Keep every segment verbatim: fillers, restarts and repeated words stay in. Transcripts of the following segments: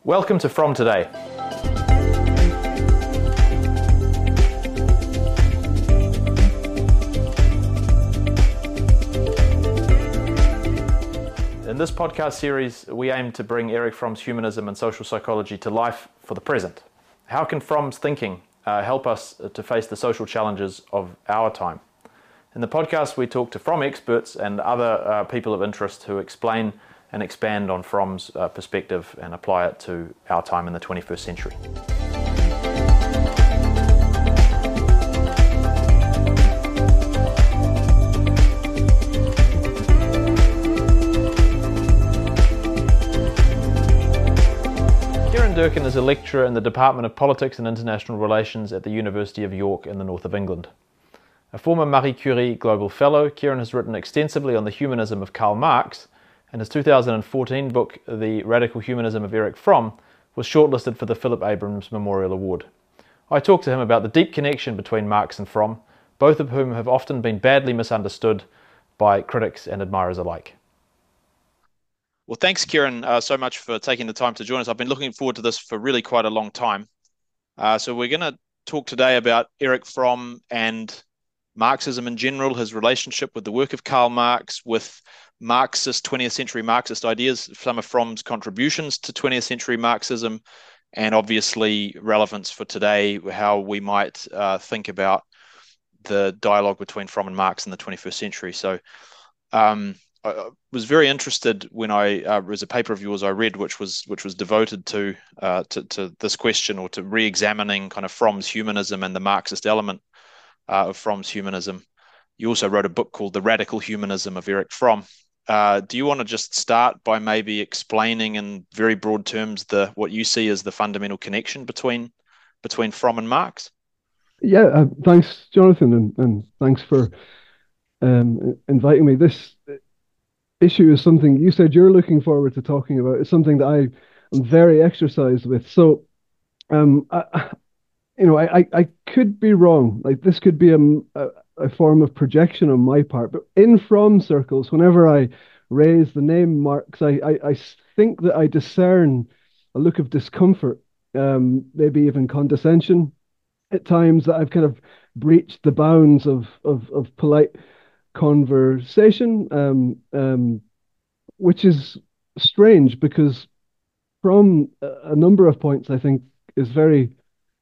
Welcome to From Today. In this podcast series, we aim to bring Erich Fromm's humanism and social psychology to life for the present. How can Fromm's thinking uh, help us to face the social challenges of our time? In the podcast, we talk to Fromm experts and other uh, people of interest who explain and expand on Fromm's uh, perspective and apply it to our time in the twenty-first century. Kieran Durkin is a lecturer in the Department of Politics and International Relations at the University of York in the north of England. A former Marie Curie Global Fellow, Kieran has written extensively on the humanism of Karl Marx, and his two thousand fourteen book, The Radical Humanism of Erich Fromm, was shortlisted for the Philip Abrams Memorial Award. I talked to him about the deep connection between Marx and Fromm, both of whom have often been badly misunderstood by critics and admirers alike. Well, thanks, Kieran, uh, so much for taking the time to join us. I've been looking forward to this for really quite a long time. Uh, so we're going to talk today about Erich Fromm and Marxism in general, his relationship with the work of Karl Marx, with Marxist, twentieth century Marxist ideas, some of Fromm's contributions to twentieth century Marxism, and obviously relevance for today, how we might uh, think about the dialogue between Fromm and Marx in the twenty-first century. So um, I was very interested when I, uh, there was a paper of yours I read, which was which was devoted to, uh, to, to this question, or to re-examining kind of Fromm's humanism and the Marxist element uh, of Fromm's humanism. You also wrote a book called The Radical Humanism of Erich Fromm. Uh, do you want to just start by maybe explaining in very broad terms the what you see as the fundamental connection between between Fromm and Marx? Yeah, uh, thanks, Jonathan, and, and thanks for um, inviting me. This issue is something you said you're looking forward to talking about. It's something that I am very exercised with. So, um, I, you know, I, I could be wrong. Like this could be a, a a form of projection on my part, but in Fromm circles, whenever I raise the name Marx, I, I, I think that I discern a look of discomfort, um, maybe even condescension at times, that I've kind of breached the bounds of of, of polite conversation, um, um, which is strange because from a number of points, I think, is very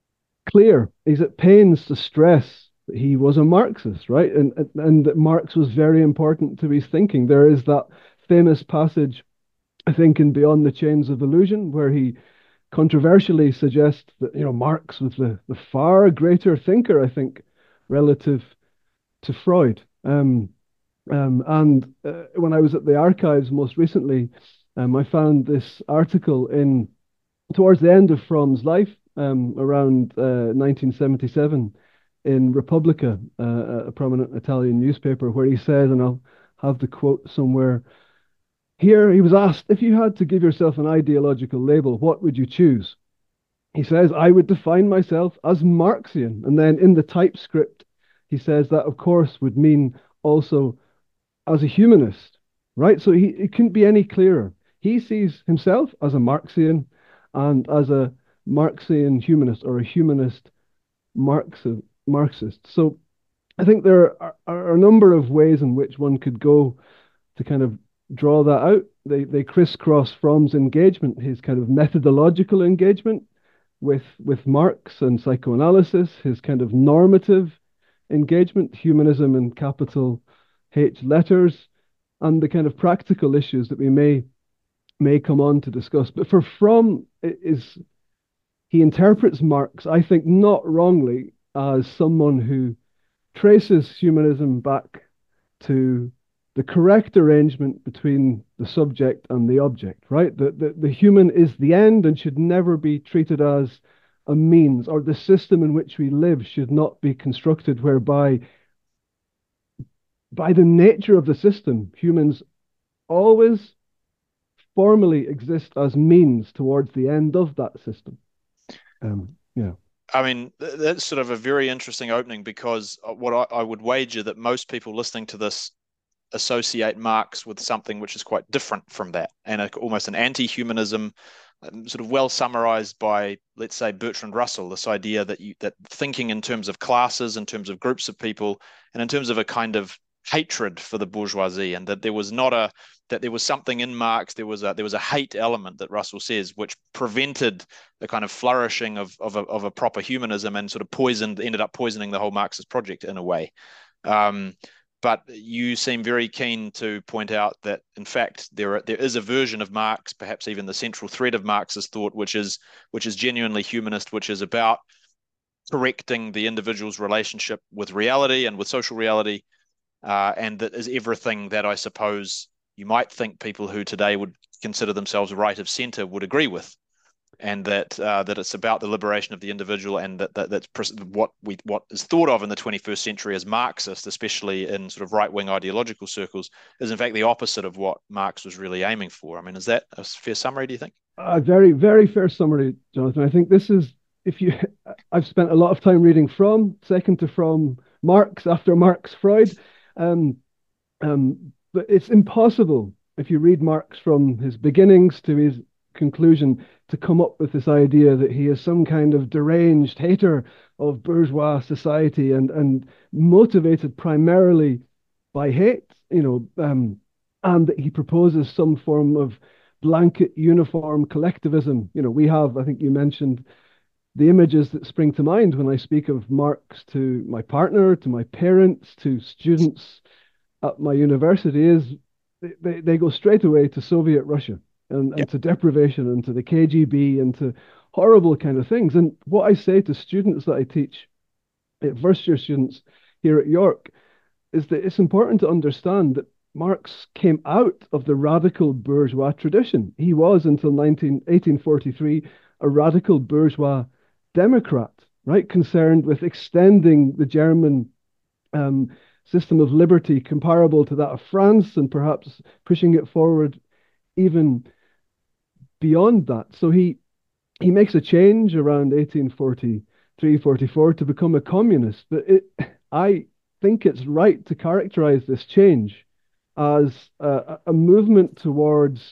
clear. He's at pains to stress he was a Marxist, right? And, and that Marx was very important to his thinking. There is that famous passage, I think, in Beyond the Chains of Illusion, where he controversially suggests that, you know, Marx was the, the far greater thinker, I think, relative to Freud. Um, um, and uh, when I was at the archives most recently, um, I found this article in towards the end of Fromm's life, um, around uh, nineteen seventy-seven, in Repubblica, uh, a prominent Italian newspaper, where he says, and I'll have the quote somewhere here, he was asked, if you had to give yourself an ideological label, what would you choose? He says, I would define myself as Marxian. And then in the typescript, he says that, of course, would mean also as a humanist, right? So he, it couldn't be any clearer. He sees himself as a Marxian and as a Marxian humanist, or a humanist Marxist. Marxist. So I think there are, are a number of ways in which one could go to kind of draw that out. They they crisscross Fromm's engagement, his kind of methodological engagement with with Marx and psychoanalysis, his kind of normative engagement, humanism in capital H letters, and the kind of practical issues that we may may come on to discuss. But for Fromm, it is he interprets Marx, I think, not wrongly, as someone who traces humanism back to the correct arrangement between the subject and the object, right? The, the, the human is the end and should never be treated as a means, or the system in which we live should not be constructed whereby, by the nature of the system, humans always formally exist as means towards the end of that system. Um, yeah. I mean, that's sort of a very interesting opening, because what I, I would wager that most people listening to this associate Marx with something which is quite different from that, and a, almost an anti-humanism, um, sort of well summarized by, let's say, Bertrand Russell, this idea that you that thinking in terms of classes, in terms of groups of people, and in terms of a kind of hatred for the bourgeoisie, and that there was not a that there was something in Marx, there was a there was a hate element that Russell says, which prevented the kind of flourishing of of a, of a proper humanism, and sort of poisoned ended up poisoning the whole Marxist project in a way. Um, but you seem very keen to point out that, in fact, there are, there is a version of Marx, perhaps even the central thread of Marxist thought, which is which is genuinely humanist, which is about correcting the individual's relationship with reality and with social reality, uh, and that is everything that I suppose you might think people who today would consider themselves right of centre would agree with. And that uh, that it's about the liberation of the individual, and that, that that's what we what is thought of in the twenty-first century as Marxist, especially in sort of right-wing ideological circles, is in fact the opposite of what Marx was really aiming for. I mean, is that a fair summary, do you think? A very, very fair summary, Jonathan. I think this is, if you, I've spent a lot of time reading from, second to from Marx, after Marx, Freud. Um, um, but it's impossible, if you read Marx from his beginnings to his conclusion, to come up with this idea that he is some kind of deranged hater of bourgeois society, and and motivated primarily by hate, you know, um, and that he proposes some form of blanket uniform collectivism. You know, we have, I think you mentioned, the images that spring to mind when I speak of Marx to my partner, to my parents, to students at my university is they, they go straight away to Soviet Russia, and, and Yep. to deprivation, and to the K G B, and to horrible kind of things. And what I say to students that I teach, first year students here at York, is that it's important to understand that Marx came out of the radical bourgeois tradition. He was, until nineteen, eighteen forty-three, a radical bourgeois democrat, right? Concerned with extending the German um, system of liberty comparable to that of France, and perhaps pushing it forward even beyond that. So he he makes a change around eighteen forty-three, forty-four to become a communist. But it, I think it's right to characterize this change as a, a movement towards,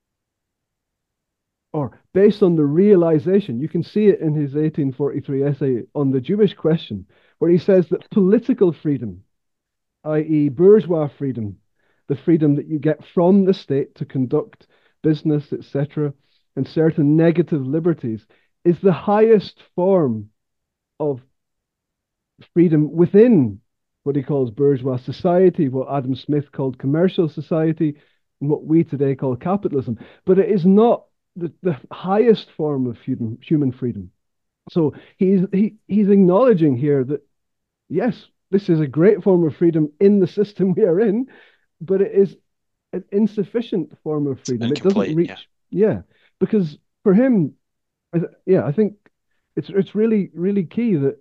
or based on the realization, you can see it in his eighteen forty-three essay on the Jewish question, where he says that political freedom, that is bourgeois freedom, the freedom that you get from the state to conduct business, et cetera, and certain negative liberties, is the highest form of freedom within what he calls bourgeois society, what Adam Smith called commercial society, and what we today call capitalism. But it is not the, the highest form of human, human freedom. So he's he, he's acknowledging here that, yes, this is a great form of freedom in the system we are in, but it is an insufficient form of freedom. It doesn't reach, yeah. yeah, because for him, yeah, I think it's it's really really key that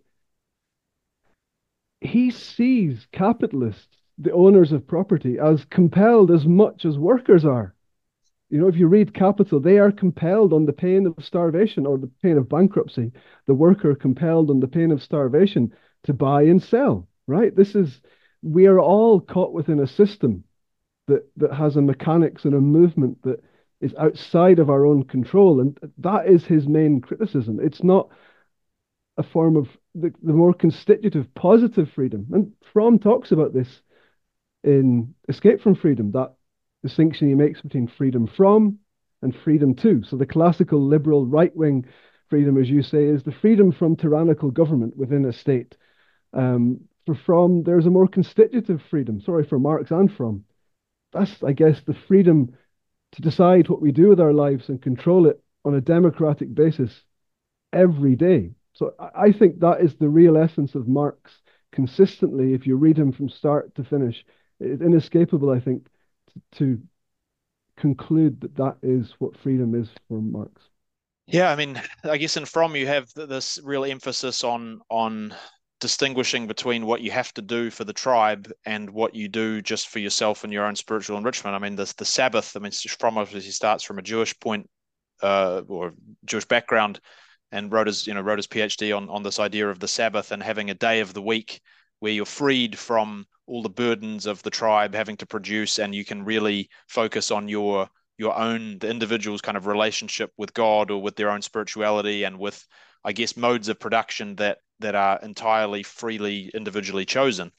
he sees capitalists, the owners of property, as compelled as much as workers are. You know, if you read Capital, they are compelled on the pain of starvation or the pain of bankruptcy, the worker compelled on the pain of starvation to buy and sell, right? This is, we are all caught within a system that, that has a mechanics and a movement that is outside of our own control. And that is his main criticism. It's not a form of the, the more constitutive, positive freedom. And Fromm talks about this in Escape from Freedom, that distinction he makes between freedom from and freedom to. So the classical liberal right-wing freedom, as you say, is the freedom from tyrannical government within a state. Um, for Fromm, there's a more constitutive freedom, sorry, for Marx and Fromm. That's, I guess, the freedom to decide what we do with our lives and control it on a democratic basis every day. So I think that is the real essence of Marx consistently, if you read him from start to finish. It's inescapable, I think, to conclude that that is what freedom is for Marx. Yeah, I mean, I guess in Fromm you have this real emphasis on on distinguishing between what you have to do for the tribe and what you do just for yourself and your own spiritual enrichment. I mean, the the Sabbath. I mean, Fromm obviously starts from a Jewish point uh, or Jewish background, and wrote his you know wrote his PhD on on this idea of the Sabbath and having a day of the week where you're freed from all the burdens of the tribe having to produce, and you can really focus on your your own, the individual's kind of relationship with God or with their own spirituality and with, I guess, modes of production that that are entirely freely individually chosen.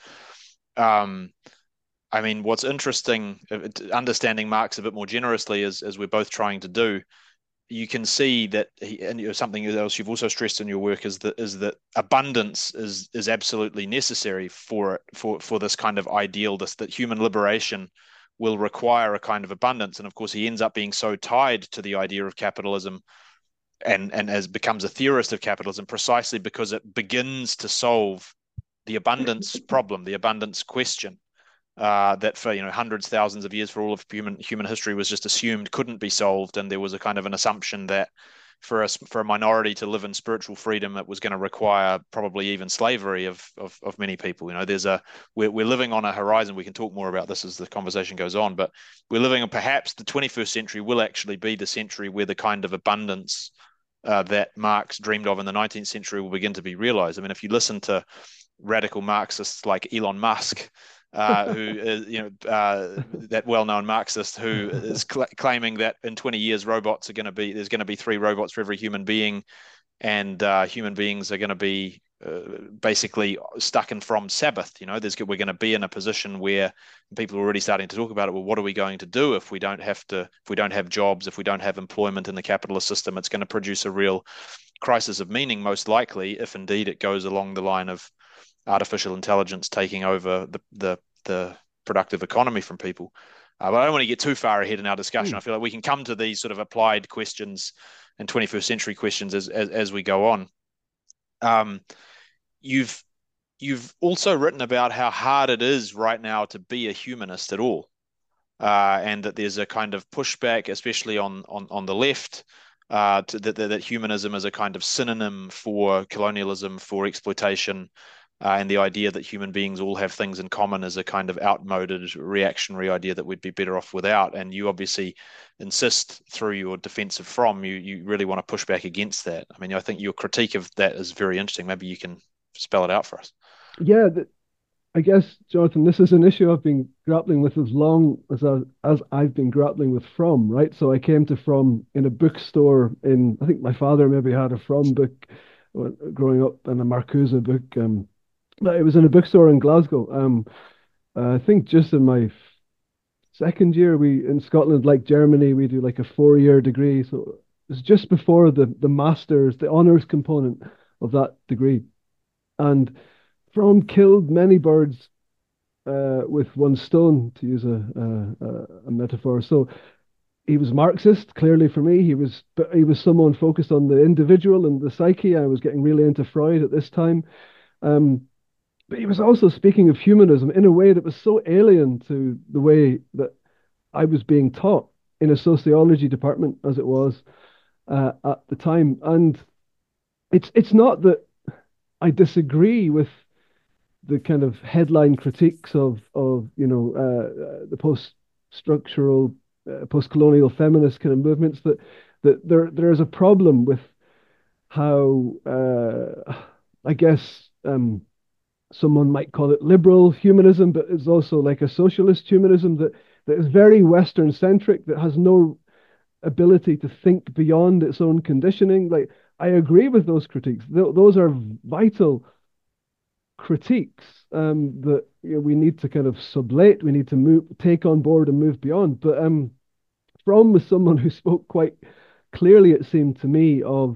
Um, I mean, what's interesting, understanding Marx a bit more generously, as as we're both trying to do, you can see that he, and you know, something else you've also stressed in your work is that is that abundance is is absolutely necessary for it, for for this kind of ideal, this that human liberation will require a kind of abundance. And of course, he ends up being so tied to the idea of capitalism and and as becomes a theorist of capitalism precisely because it begins to solve the abundance problem, the abundance question. Uh, that for you know hundreds, thousands of years, for all of human human history, was just assumed couldn't be solved, and there was a kind of an assumption that for us, for a minority to live in spiritual freedom, it was going to require probably even slavery of of, of many people. You know, there's a we're we're living on a horizon. We can talk more about this as the conversation goes on, but we're living on perhaps the twenty-first century will actually be the century where the kind of abundance uh, that Marx dreamed of in the nineteenth century will begin to be realized. I mean, if you listen to radical Marxists like Elon Musk, uh, who is, you know, uh, that well-known Marxist who is cl- claiming that in twenty years robots are going to be, there's going to be three robots for every human being, and uh, human beings are going to be uh, basically stuck in from Sabbath. You know, there's we're going to be in a position where people are already starting to talk about it. Well, what are we going to do if we don't have to, if we don't have jobs, if we don't have employment in the capitalist system? It's going to produce a real crisis of meaning, most likely, if indeed it goes along the line of artificial intelligence taking over the the, the productive economy from people. Uh, but I don't want to get too far ahead in our discussion. Mm. I feel like we can come to these sort of applied questions and twenty-first century questions as as, as we go on. Um, you've you've also written about how hard it is right now to be a humanist at all, uh, and that there's a kind of pushback, especially on on on the left, uh, to, that that humanism is a kind of synonym for colonialism, for exploitation. Uh, and the idea that human beings all have things in common is a kind of outmoded, reactionary idea that we'd be better off without. And you obviously insist through your defense of Fromm, you you really want to push back against that. I mean, I think your critique of that is very interesting. Maybe you can spell it out for us. Yeah, the, I guess, Jonathan, this is an issue I've been grappling with as long as I, as I've been grappling with Fromm, right? So I came to Fromm in a bookstore in, I think my father maybe had a Fromm book growing up and a Marcuse book. Um, It was in a bookstore in Glasgow. Um, uh, I think just in my second year, we in Scotland, like Germany, we do like a four-year degree. So it was just before the the masters, the honors component of that degree. And Fromm killed many birds uh, with one stone, to use a, a a metaphor. So he was Marxist, clearly for me. He was, but he was someone focused on the individual and the psyche. I was getting really into Freud at this time. Um, But he was also speaking of humanism in a way that was so alien to the way that I was being taught in a sociology department, as it was uh, at the time. And it's it's not that I disagree with the kind of headline critiques of of you know uh, the post-structural, uh, post-colonial feminist kind of movements. That that there there is a problem with how uh, I guess. Um, Someone might call it liberal humanism, but it's also like a socialist humanism that, that is very Western centric, that has no ability to think beyond its own conditioning. Like, I agree with those critiques. Th- those are vital critiques um, that you know, we need to kind of sublate, we need to move, take on board and move beyond. But um, Fromm was someone who spoke quite clearly, it seemed to me, of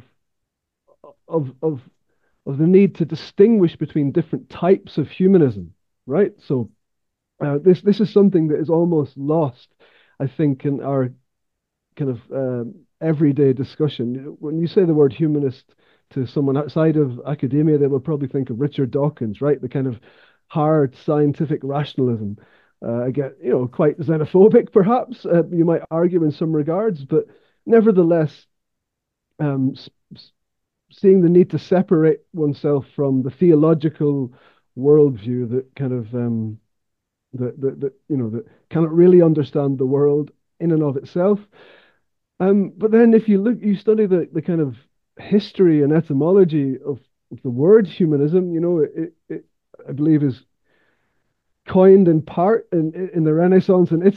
of of of the need to distinguish between different types of humanism, right? So uh, this this is something that is almost lost, I think, in our kind of um, everyday discussion. When you say the word humanist to someone outside of academia, they will probably think of Richard Dawkins, right? The kind of hard scientific rationalism. Uh, again, you know, quite xenophobic, perhaps uh, you might argue in some regards, but nevertheless, um, seeing the need to separate oneself from the theological worldview that kind of um, that, that that you know that cannot really understand the world in and of itself. Um, but then, if you look, you study the the kind of history and etymology of, of the word humanism. You know, it, it I believe is coined in part in in the Renaissance in Italy.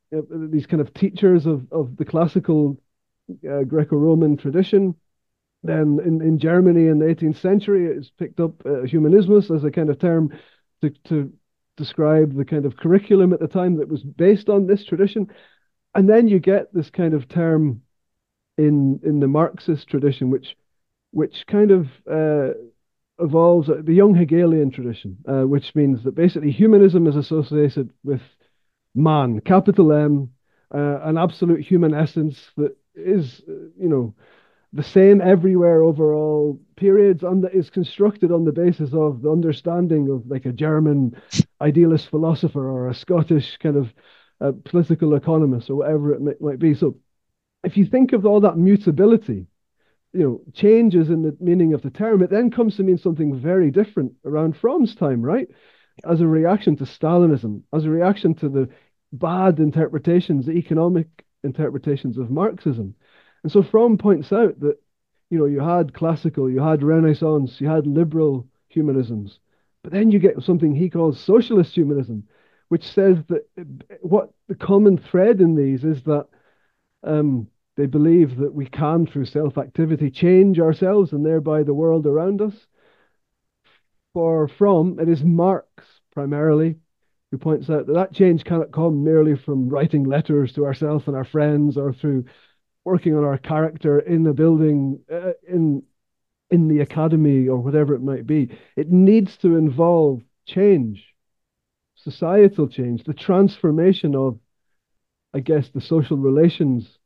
uh, these kind of teachers of of the classical uh, Greco-Roman tradition. Then in, in Germany in the eighteenth century, it's picked up uh, humanismus as a kind of term to, to describe the kind of curriculum at the time that was based on this tradition. And then you get this kind of term in in the Marxist tradition, which which kind of uh, evolves uh, the young Hegelian tradition, uh, which means that basically humanism is associated with man, capital M, uh, an absolute human essence that is, uh, you know, the same everywhere over all periods, and that is constructed on the basis of the understanding of like a German idealist philosopher or a Scottish kind of uh, political economist or whatever it might, might be. So if you think of all that mutability, you know, changes in the meaning of the term, it then comes to mean something very different around Fromm's time, right? As a reaction to Stalinism, as a reaction to the bad interpretations, the economic interpretations of Marxism. And so Fromm points out that, you know, you had classical, you had Renaissance, you had liberal humanisms, but then you get something he calls socialist humanism, which says that what the common thread in these is that um, they believe that we can, through self-activity, change ourselves and thereby the world around us. For Fromm, it is Marx primarily who points out that that change cannot come merely from writing letters to ourselves and our friends or through working on our character in the building, uh, in in the academy or whatever it might be. It needs to involve change, societal change, the transformation of, I guess, the social relations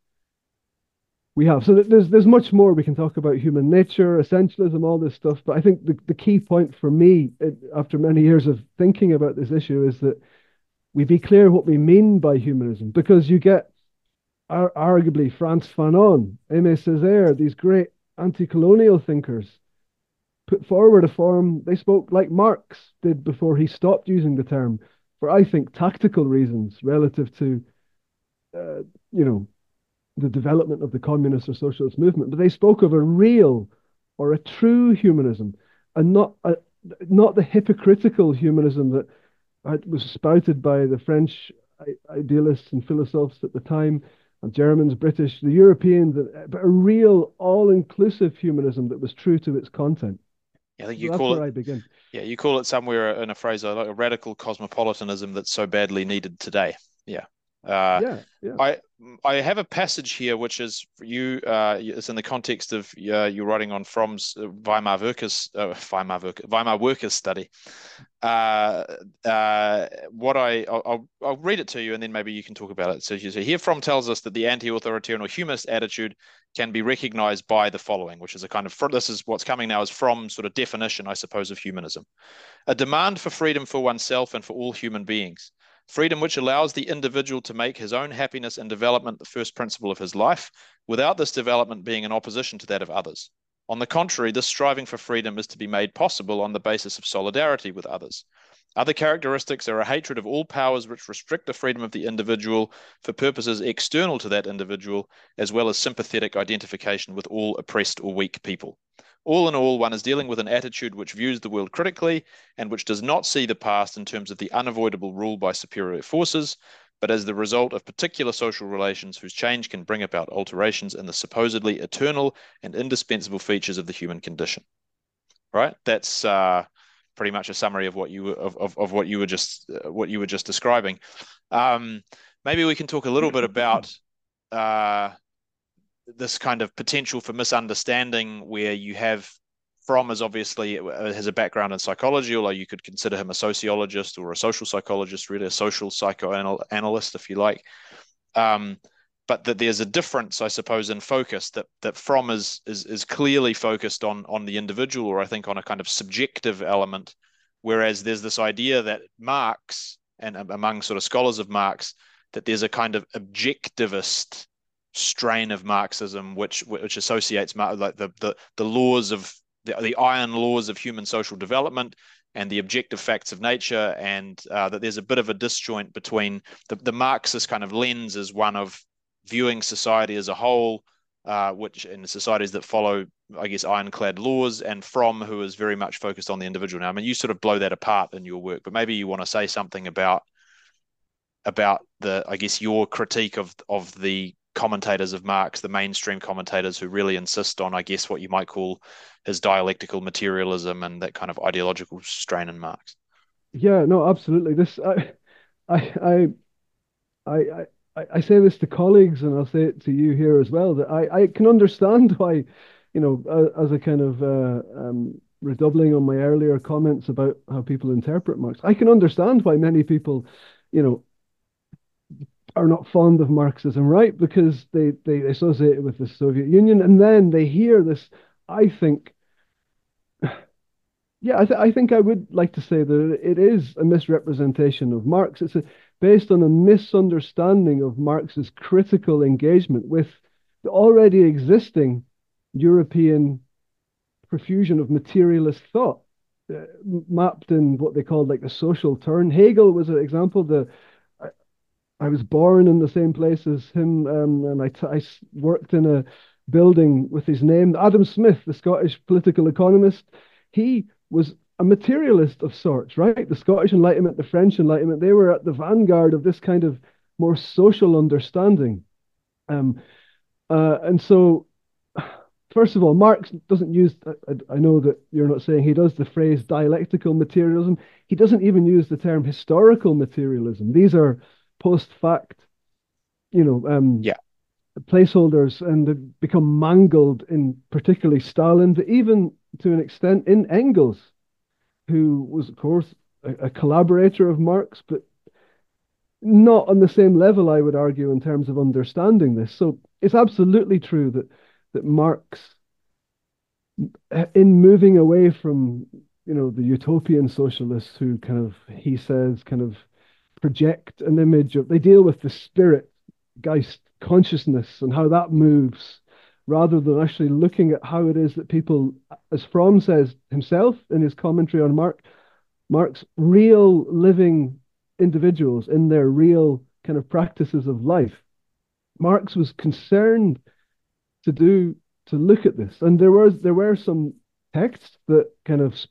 we have. So there's there's much more we can talk about: human nature, essentialism, all this stuff. But I think the, the key point for me, it, after many years of thinking about this issue, is that we be clear what we mean by humanism, because you get ar- arguably Frantz Fanon, Aimé Césaire, these great anti-colonial thinkers put forward a form. They spoke like Marx did before he stopped using the term for, I think, tactical reasons relative to, uh, you know, the development of the communist or socialist movement. But they spoke of a real or a true humanism, and not a, not the hypocritical humanism that was spouted by the French idealists and philosophers at the time, and Germans, British, the Europeans, but a real all-inclusive humanism that was true to its content. Yeah, I think So you that's call where it. I begin. Yeah, you call it somewhere in a phrase like a radical cosmopolitanism that's so badly needed today. Yeah. Uh, Yeah, yeah. I I have a passage here which is for you. Uh, it's in the context of uh, you're writing on Fromm's uh, Weimar workers, uh, Weimar work, Weimar workers study. Uh, uh, what I I'll, I'll I'll read it to you and then maybe you can talk about it. So you say here, Fromm tells us that the anti-authoritarian or humanist attitude can be recognized by the following, which is a kind of this is what's coming now as Fromm's sort of definition, I suppose, of humanism: a demand for freedom for oneself and for all human beings. Freedom which allows the individual to make his own happiness and development the first principle of his life, without this development being in opposition to that of others. On the contrary, this striving for freedom is to be made possible on the basis of solidarity with others. Other characteristics are a hatred of all powers which restrict the freedom of the individual for purposes external to that individual, as well as sympathetic identification with all oppressed or weak people. All in all, one is dealing with an attitude which views the world critically and which does not see the past in terms of the unavoidable rule by superior forces, but as the result of particular social relations whose change can bring about alterations in the supposedly eternal and indispensable features of the human condition. Right? That's uh, pretty much a summary of what you were, of, of, of what you were just uh, what you were just describing. Um, maybe we can talk a little bit about uh, this kind of potential for misunderstanding, where you have Fromm is obviously has a background in psychology, although you could consider him a sociologist or a social psychologist, really a social psychoanalyst, if you like. Um, but that there's a difference, I suppose, in focus, that that Fromm is is is clearly focused on on the individual, or I think on a kind of subjective element, whereas there's this idea that Marx, and among sort of scholars of Marx, that there's a kind of objectivist strain of Marxism which which associates like the the the laws of the, the iron laws of human social development and the objective facts of nature, and uh, that there's a bit of a disjoint between the, the Marxist kind of lens as one of viewing society as a whole, uh, which in societies that follow, I guess, ironclad laws, and Fromm, who is very much focused on the individual. Now, I mean, you sort of blow that apart in your work, but maybe you want to say something about about the, I guess, your critique of of the commentators of Marx, the mainstream commentators who really insist on, I guess, what you might call his dialectical materialism and that kind of ideological strain in Marx. Yeah, no, absolutely. This I I I I I, I say this to colleagues, and I'll say it to you here as well, that I, I can understand why, you know, uh, as a kind of uh, um, redoubling on my earlier comments about how people interpret Marx, I can understand why many people, you know, are not fond of Marxism, right? Because they, they associate it with the Soviet Union, and then they hear this, I think, yeah, I, th I think I would like to say that it is a misrepresentation of Marx. It's a, based on a misunderstanding of Marx's critical engagement with the already existing European profusion of materialist thought, uh, mapped in what they called like the social turn. Hegel was an example. The I, I was born in the same place as him, um, and I, I worked in a building with his name. Adam Smith, the Scottish political economist, he was a materialist of sorts, right? The Scottish Enlightenment, the French Enlightenment, they were at the vanguard of this kind of more social understanding. Um, uh, and so, first of all, Marx doesn't use, I, I know that you're not saying he does the phrase dialectical materialism. He doesn't even use the term historical materialism. These are post fact, you know, um, yeah. placeholders, and they become mangled in particularly Stalin, but even to an extent in Engels, who was, of course, a, a collaborator of Marx, but not on the same level, I would argue, in terms of understanding this. So it's absolutely true that that Marx, in moving away from, you know, the utopian socialists who kind of, he says, kind of project an image of, they deal with the spirit, Geist, consciousness, and how that moves, rather than actually looking at how it is that people, as Fromm says himself in his commentary on Marx, Marx, real living individuals in their real kind of practices of life. Marx was concerned to do to look at this, and there was there were some texts that kind of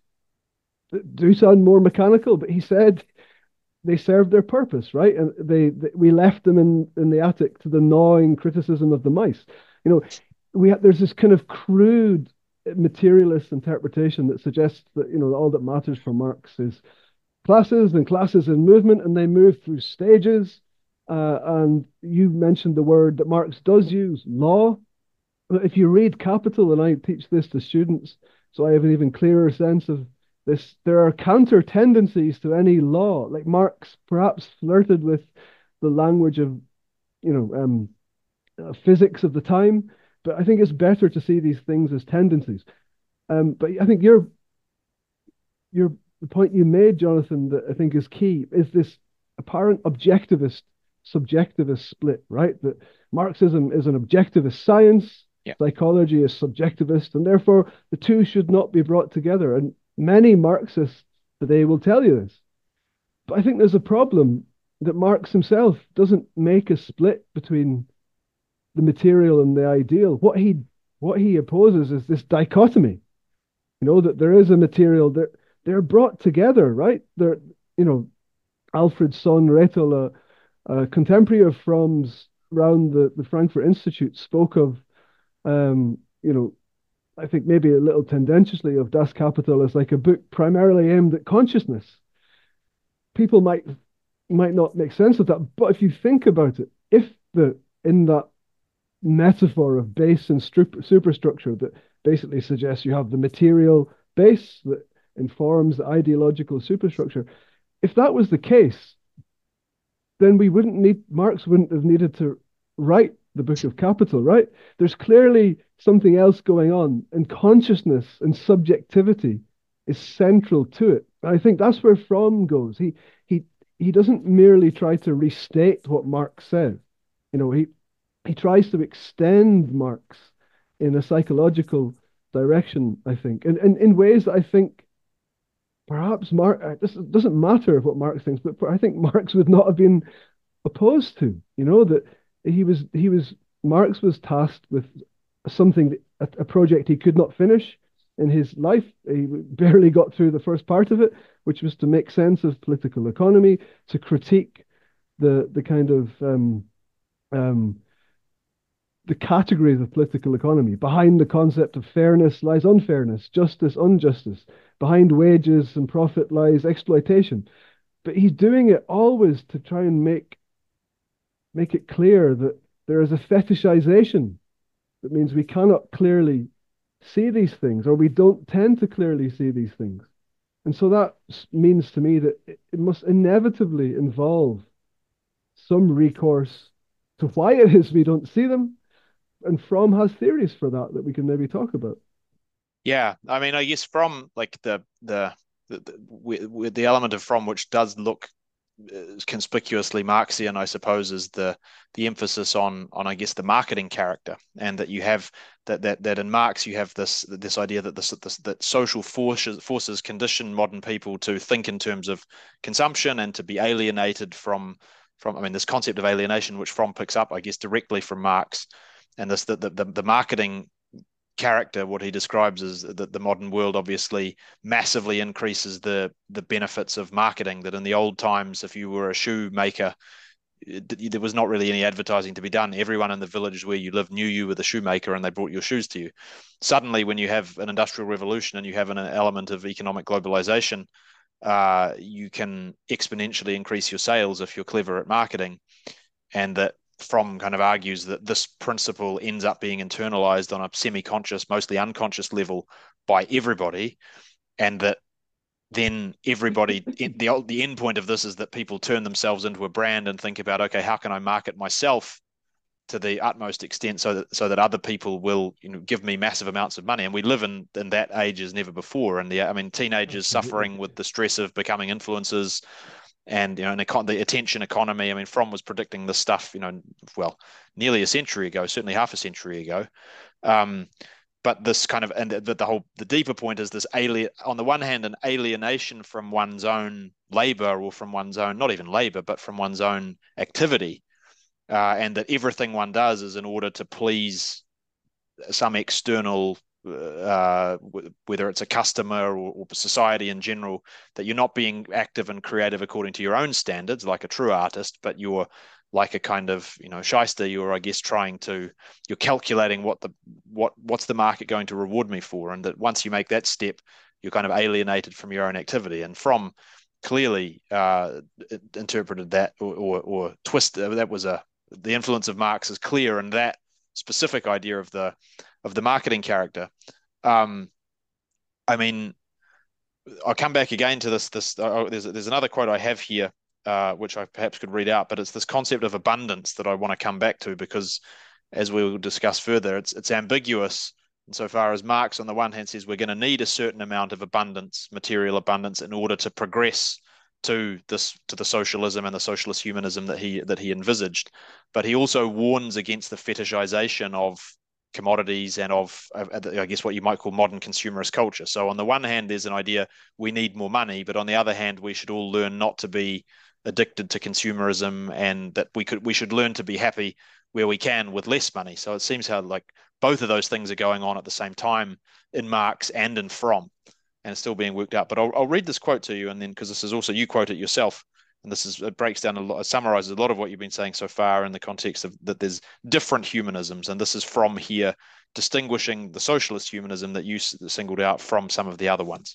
do sound more mechanical, but he said they served their purpose, right? And they, they we left them in in the attic to the gnawing criticism of the mice. You know, we have, there's this kind of crude materialist interpretation that suggests that, you know, all that matters for Marx is classes and classes in movement, and they move through stages. Uh, and you mentioned the word that Marx does use, law. If you read Capital, and I teach this to students, so I have an even clearer sense of this, there are counter tendencies to any law. Like Marx perhaps flirted with the language of, you know, um, uh, physics of the time, but I think it's better to see these things as tendencies. Um, but I think your your the point you made, Jonathan, that I think is key, is this apparent objectivist subjectivist split, right? That Marxism is an objectivist science, yeah. Psychology is subjectivist, and therefore the two should not be brought together. And many Marxists today will tell you this. But I think there's a problem that Marx himself doesn't make a split between the material and the ideal. What he what he opposes is this dichotomy. You know, that there is a material that they're brought together, right? They're, you know, Alfred Sohn Rethel, a, a contemporary of Fromm's around the, the Frankfurt Institute, spoke of, um, you know, I think maybe a little tendentiously, of Das Kapital as like a book primarily aimed at consciousness. People might might not make sense of that, but if you think about it, if the in that metaphor of base and superstructure that basically suggests you have the material base that informs the ideological superstructure, if that was the case, then we wouldn't need, Marx wouldn't have needed to write the book of Capital, right? There's clearly something else going on, and consciousness and subjectivity is central to it. I think that's where Fromm goes. He he he doesn't merely try to restate what Marx says. You know, he he tries to extend Marx in a psychological direction, I think, and, and in ways that I think perhaps Marx, this doesn't matter what Marx thinks, but I think Marx would not have been opposed to, you know, that he was, he was, Marx was tasked with something, a, a project he could not finish in his life. He barely got through the first part of it, which was to make sense of political economy, to critique the the kind of um, um, the categories of political economy. Behind the concept of fairness lies unfairness, justice, injustice. Behind wages and profit lies exploitation. But he's doing it always to try and make make it clear that there is a fetishization that means we cannot clearly see these things, or we don't tend to clearly see these things. And so that means to me that it must inevitably involve some recourse to why it is we don't see them. And Fromm has theories for that that we can maybe talk about. Yeah, I mean, I guess from like the the the, the, with the element of Fromm which does look conspicuously Marxian, I suppose, is the the emphasis on on I guess the marketing character, and that you have that that that in Marx you have this this idea that this, this that social forces forces condition modern people to think in terms of consumption and to be alienated from from I mean this concept of alienation which Fromm picks up I guess directly from Marx, and this the the, the marketing character, what he describes as that the modern world obviously massively increases the the benefits of marketing. That in the old times, if you were a shoemaker, it, there was not really any advertising to be done. Everyone in the village where you lived knew you were the shoemaker and they brought your shoes to you. Suddenly, when you have an industrial revolution and you have an element of economic globalization, uh, you can exponentially increase your sales if you're clever at marketing. And that Fromm kind of argues that this principle ends up being internalized on a semi-conscious, mostly unconscious level by everybody, and that then everybody, the the end point of this is that people turn themselves into a brand and think about, okay, how can I market myself to the utmost extent so that so that other people will, you know, give me massive amounts of money. And we live in in that age as never before. And the I mean, teenagers suffering with the stress of becoming influencers. And you know, an econ- the attention economy. I mean, Fromm was predicting this stuff, you know, well, nearly a century ago, certainly half a century ago. Um, but this kind of and the, the whole the deeper point is this alien. On the one hand, an alienation from one's own labor or from one's own, not even labor, but from one's own activity, uh, and that everything one does is in order to please some external uh, whether it's a customer or, or society in general, that you're not being active and creative according to your own standards, like a true artist, but you're like a kind of, you know, shyster. You're, I guess, trying to, you're calculating what the, what, what's the market going to reward me for? And that once you make that step, you're kind of alienated from your own activity. And Fromm clearly uh, interpreted that or, or, or twist, that was a, the influence of Marx is clear in that specific idea of the, of the marketing character. Um, I mean, I'll come back again to this. This oh, there's there's another quote I have here, uh, which I perhaps could read out, but it's this concept of abundance that I want to come back to because, as we'll discuss further, it's it's ambiguous insofar as Marx on the one hand says we're going to need a certain amount of abundance, material abundance, in order to progress to this to the socialism and the socialist humanism that he that he envisaged, but he also warns against the fetishization of commodities and of, I guess, what you might call modern consumerist culture. So on the one hand, there's an idea we need more money, but on the other hand, we should all learn not to be addicted to consumerism, and that we could we should learn to be happy where we can with less money. So it seems how like both of those things are going on at the same time in Marx and in Fromm, and it's still being worked out. But I'll, I'll read this quote to you, and then because this is also, you quote it yourself. And this is, it breaks down a lot, summarizes a lot of what you've been saying so far in the context of that there's different humanisms. And this is from here, distinguishing the socialist humanism that you singled out from some of the other ones.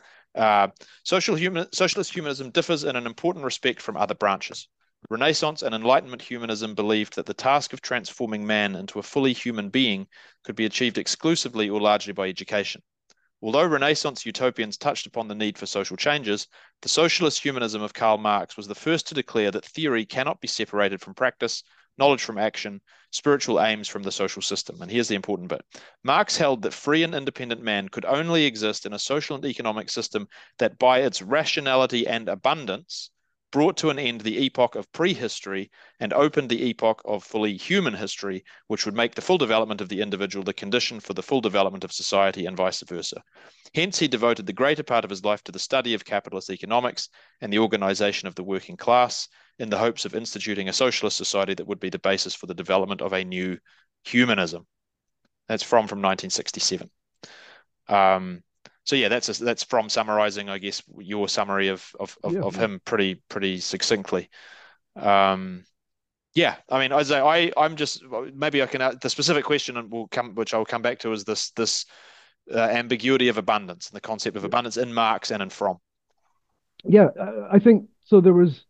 Uh, social human, socialist humanism differs in an important respect from other branches. Renaissance and Enlightenment humanism believed that the task of transforming man into a fully human being could be achieved exclusively or largely by education. Although Renaissance utopians touched upon the need for social changes, the socialist humanism of Karl Marx was the first to declare that theory cannot be separated from practice, knowledge from action, spiritual aims from the social system. And here's the important bit. Marx held that free and independent man could only exist in a social and economic system that by its rationality and abundance brought to an end the epoch of prehistory and opened the epoch of fully human history, which would make the full development of the individual the condition for the full development of society and vice versa. Hence, he devoted the greater part of his life to the study of capitalist economics and the organization of the working class in the hopes of instituting a socialist society that would be the basis for the development of a new humanism. That's from, from nineteen sixty-seven. Um, So yeah, that's a, that's from summarizing, I guess, your summary of of, of, Yeah. of him pretty pretty succinctly. Um, yeah, I mean, I say I I'm just maybe I can uh, the specific question and will come which I will come back to is this this uh, ambiguity of abundance and the concept of abundance in Marx and in Fromm. Yeah, I think so. There was,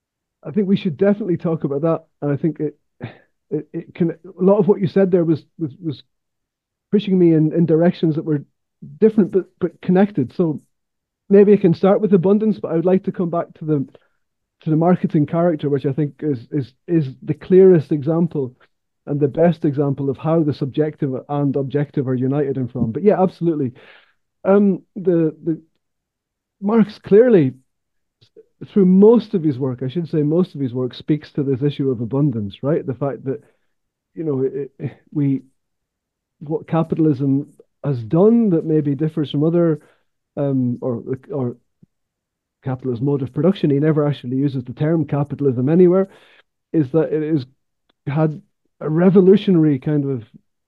I think we should definitely talk about that, and I think it, it, it can. A lot of what you said there was was was pushing me in in directions that were different but but connected. So maybe I can start with abundance, but I would like to come back to the to the marketing character, which I think is is is the clearest example and the best example of how the subjective and objective are united in Fromm. But yeah, absolutely. Um, the the Marx clearly, through most of his work, I should say most of his work, speaks to this issue of abundance, right? The fact that, you know, it, it, we what capitalism has done that maybe differs from other um, or or capitalist mode of production. He never actually uses the term capitalism anywhere. Is that it has had a revolutionary kind of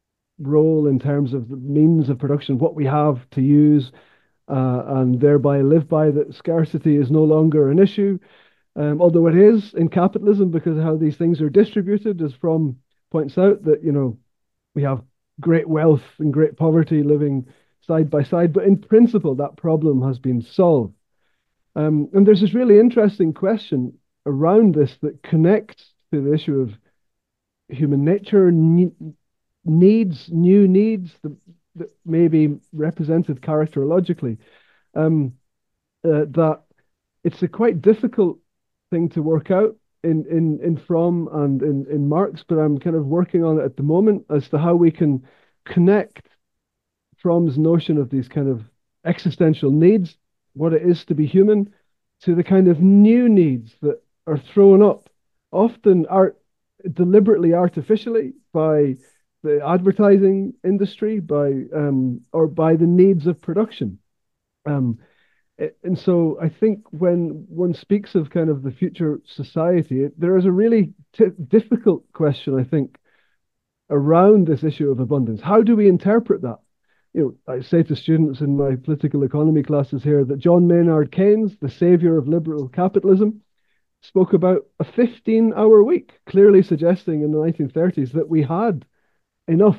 role in terms of the means of production, what we have to use, uh, and thereby live by. That scarcity is no longer an issue, um, although it is in capitalism because of how these things are distributed, as Fromm points out, that, you know, we have great wealth and great poverty living side by side. But in principle, that problem has been solved. Um, and there's this really interesting question around this that connects to the issue of human nature, ne needs, new needs that, that may be represented characterologically. Um, uh, that it's a quite difficult thing to work out in in in Fromm and in in Marx, but I'm kind of working on it at the moment as to how we can connect Fromm's notion of these kind of existential needs, what it is to be human, to the kind of new needs that are thrown up, often art deliberately artificially by the advertising industry, by um, or by the needs of production. Um, and so I think when one speaks of kind of the future society, there is a really difficult question, I think, around this issue of abundance. How do we interpret that? You know, I say to students in my political economy classes here that John Maynard Keynes, the savior of liberal capitalism, spoke about a fifteen hour week, clearly suggesting in the nineteen thirties that we had enough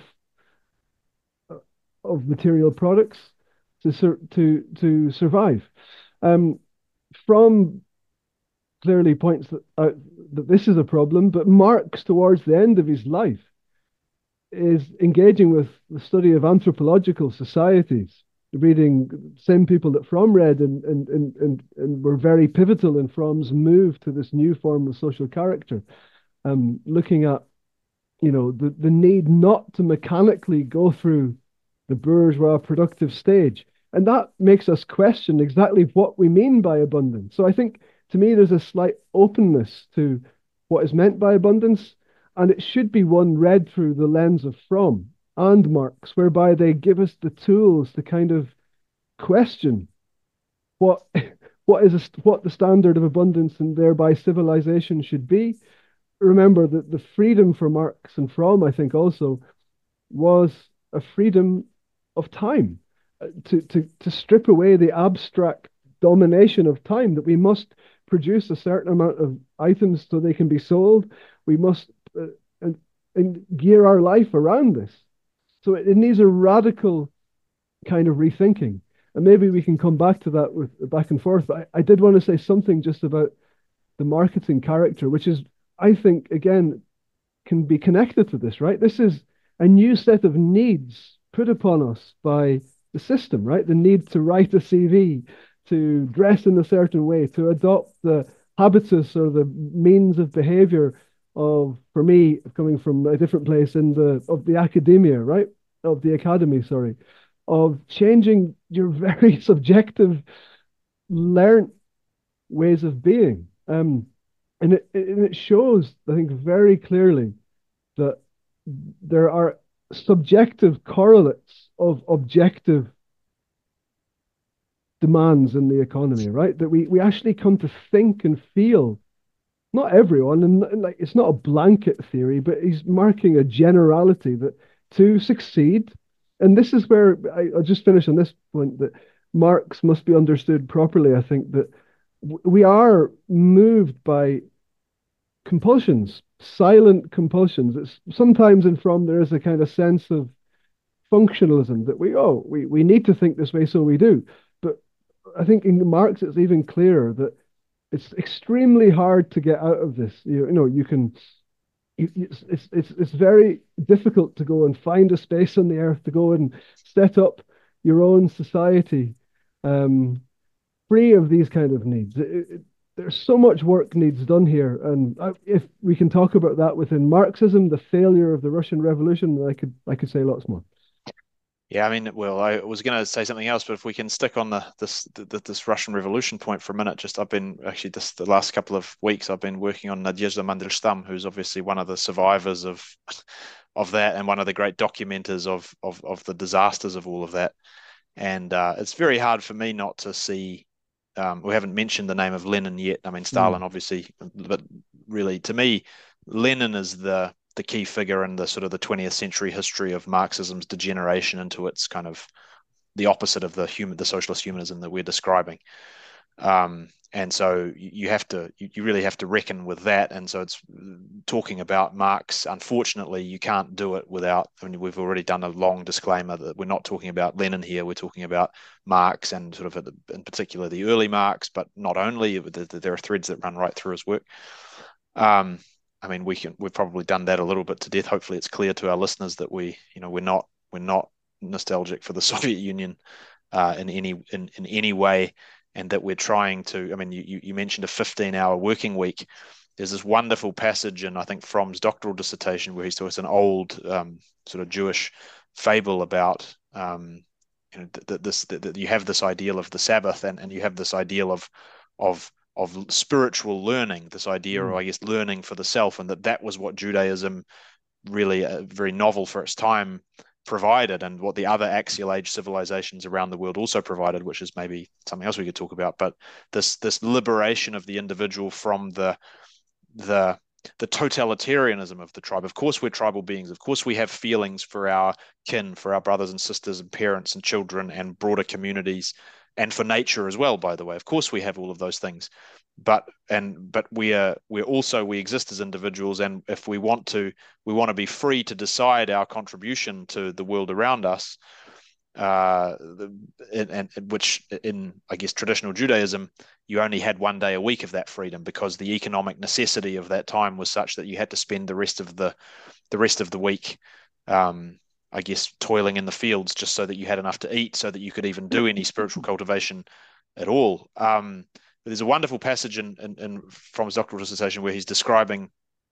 of material products to sur to to survive. Um, Fromm clearly points that, out that this is a problem, but Marx, towards the end of his life, is engaging with the study of anthropological societies, reading same people that Fromm read and, and, and, and, and were very pivotal in Fromm's move to this new form of social character, um, looking at, you know, the, the need not to mechanically go through the bourgeois productive stage. And that makes us question exactly what we mean by abundance. So I think, to me, there's a slight openness to what is meant by abundance, and it should be one read through the lens of Fromm and Marx, whereby they give us the tools to kind of question what what is a, what the standard of abundance and thereby civilization should be. Remember that the freedom for Marx and Fromm, I think, also was a freedom of time, uh, to to to strip away the abstract domination of time, that we must produce a certain amount of items so they can be sold. We must uh, and, and gear our life around this. So it, it needs a radical kind of rethinking. And maybe we can come back to that with back and forth. But I, I did want to say something just about the marketing character, which is, I think, again, can be connected to this, right? This is a new set of needs put upon us by the system, right? The need to write a C V, to dress in a certain way, to adopt the habitus or the means of behavior of, for me, coming from a different place in the of the academia, right? Of the academy, sorry, of changing your very subjective learned ways of being. Um, and it, it, it shows, I think, very clearly that there are subjective correlates of objective demands in the economy, right? That we we actually come to think and feel. Not everyone, and, and like it's not a blanket theory, but he's marking a generality that to succeed, and this is where I, I'll just finish on this point, that Marx must be understood properly. I think that we are moved by compulsions, silent compulsions. It's sometimes in Fromm there is a kind of sense of functionalism that we oh we we need to think this way, so we do. But I think in Marx it's even clearer that it's extremely hard to get out of this. You, you know, you can you, it's, it's it's it's very difficult to go and find a space on the earth to go and set up your own society um, free of these kind of needs. It, it, there's so much work needs done here, and I, if we can talk about that within Marxism, the failure of the Russian Revolution, I could I could say lots more. Yeah, I mean, well, I was going to say something else, but if we can stick on the this the, this Russian Revolution point for a minute, just I've been actually this the last couple of weeks I've been working on Nadezhda Mandelstam, who's obviously one of the survivors of of that and one of the great documenters of of of the disasters of all of that. And uh, it's very hard for me not to see. Um, we haven't mentioned the name of Lenin yet. I mean, Stalin, Mm. obviously, but really, to me, Lenin is the the key figure in the sort of the twentieth century history of Marxism's degeneration into its kind of the opposite of the human, the socialist humanism that we're describing. Um, and so you have to, you really have to reckon with that. And so it's talking about Marx. Unfortunately, you can't do it without, I mean, we've already done a long disclaimer that we're not talking about Lenin here. We're talking about Marx and sort of in particular the early Marx, but not only, there are threads that run right through his work. Um, I mean, we can, we've probably done that a little bit to death. Hopefully it's clear to our listeners that we, you know, we're not, we're not nostalgic for the Soviet Union uh, in any, in, in any way. And that we're trying to, I mean, you, you mentioned a fifteen hour working week. There's this wonderful passage in, I think, Fromm's doctoral dissertation where he's talking an old um, sort of Jewish fable about, um, you know, that this, that you have this ideal of the Sabbath and, and you have this ideal of, of, of spiritual learning, this idea of, Mm. I guess, learning for the self, and that that was what Judaism really, uh, very novel for its time, provided, and what the other axial age civilizations around the world also provided, which is maybe something else we could talk about. But this this liberation of the individual from the the the totalitarianism of the tribe. Of course, we're tribal beings. Of course, we have feelings for our kin, for our brothers and sisters and parents and children and broader communities, and for nature as well, by the way. Of course, we have all of those things. But and but we are we're also we exist as individuals, and if we want to we want to be free to decide our contribution to the world around us, uh, and, and which in I guess traditional Judaism, you only had one day a week of that freedom because the economic necessity of that time was such that you had to spend the rest of the the rest of the week, um, I guess, toiling in the fields just so that you had enough to eat, so that you could even do any spiritual cultivation at all. Um, there's a wonderful passage in, in, in from his doctoral dissertation where he's describing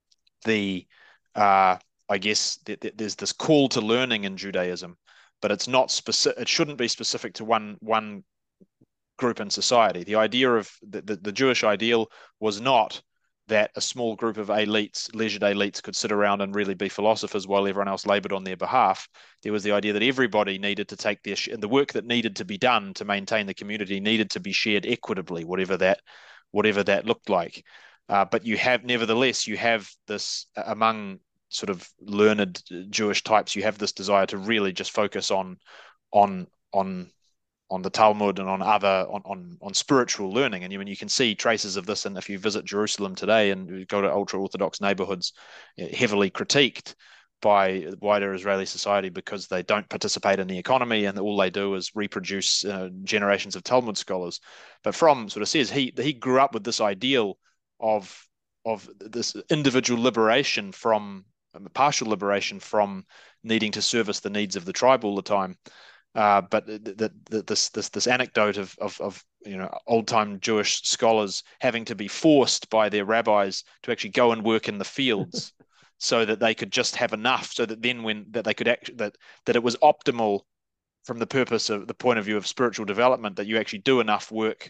the, uh, I guess, th- th- there's this call to learning in Judaism, but it's not specific. It shouldn't be specific to one one group in society. The idea of the, the, the Jewish ideal was not that a small group of elites, leisured elites, could sit around and really be philosophers while everyone else labored on their behalf. There was the idea that everybody needed to take their sh- and the work that needed to be done to maintain the community needed to be shared equitably, whatever that whatever that looked like. Uh, but you have, nevertheless, you have this uh, among sort of learned Jewish types, you have this desire to really just focus on on on on the Talmud and on other on on, on spiritual learning. And you, I mean, you can see traces of this, and if you visit Jerusalem today and you go to ultra Orthodox neighborhoods, heavily critiqued by wider Israeli society because they don't participate in the economy and all they do is reproduce uh, generations of Talmud scholars. But Fromm sort of says he he grew up with this ideal of of this individual liberation from partial liberation from needing to service the needs of the tribe all the time. Uh, but that this this this anecdote of, of of you know old time Jewish scholars having to be forced by their rabbis to actually go and work in the fields so that they could just have enough, so that then when that they could actually that that it was optimal from the purpose of the point of view of spiritual development, that you actually do enough work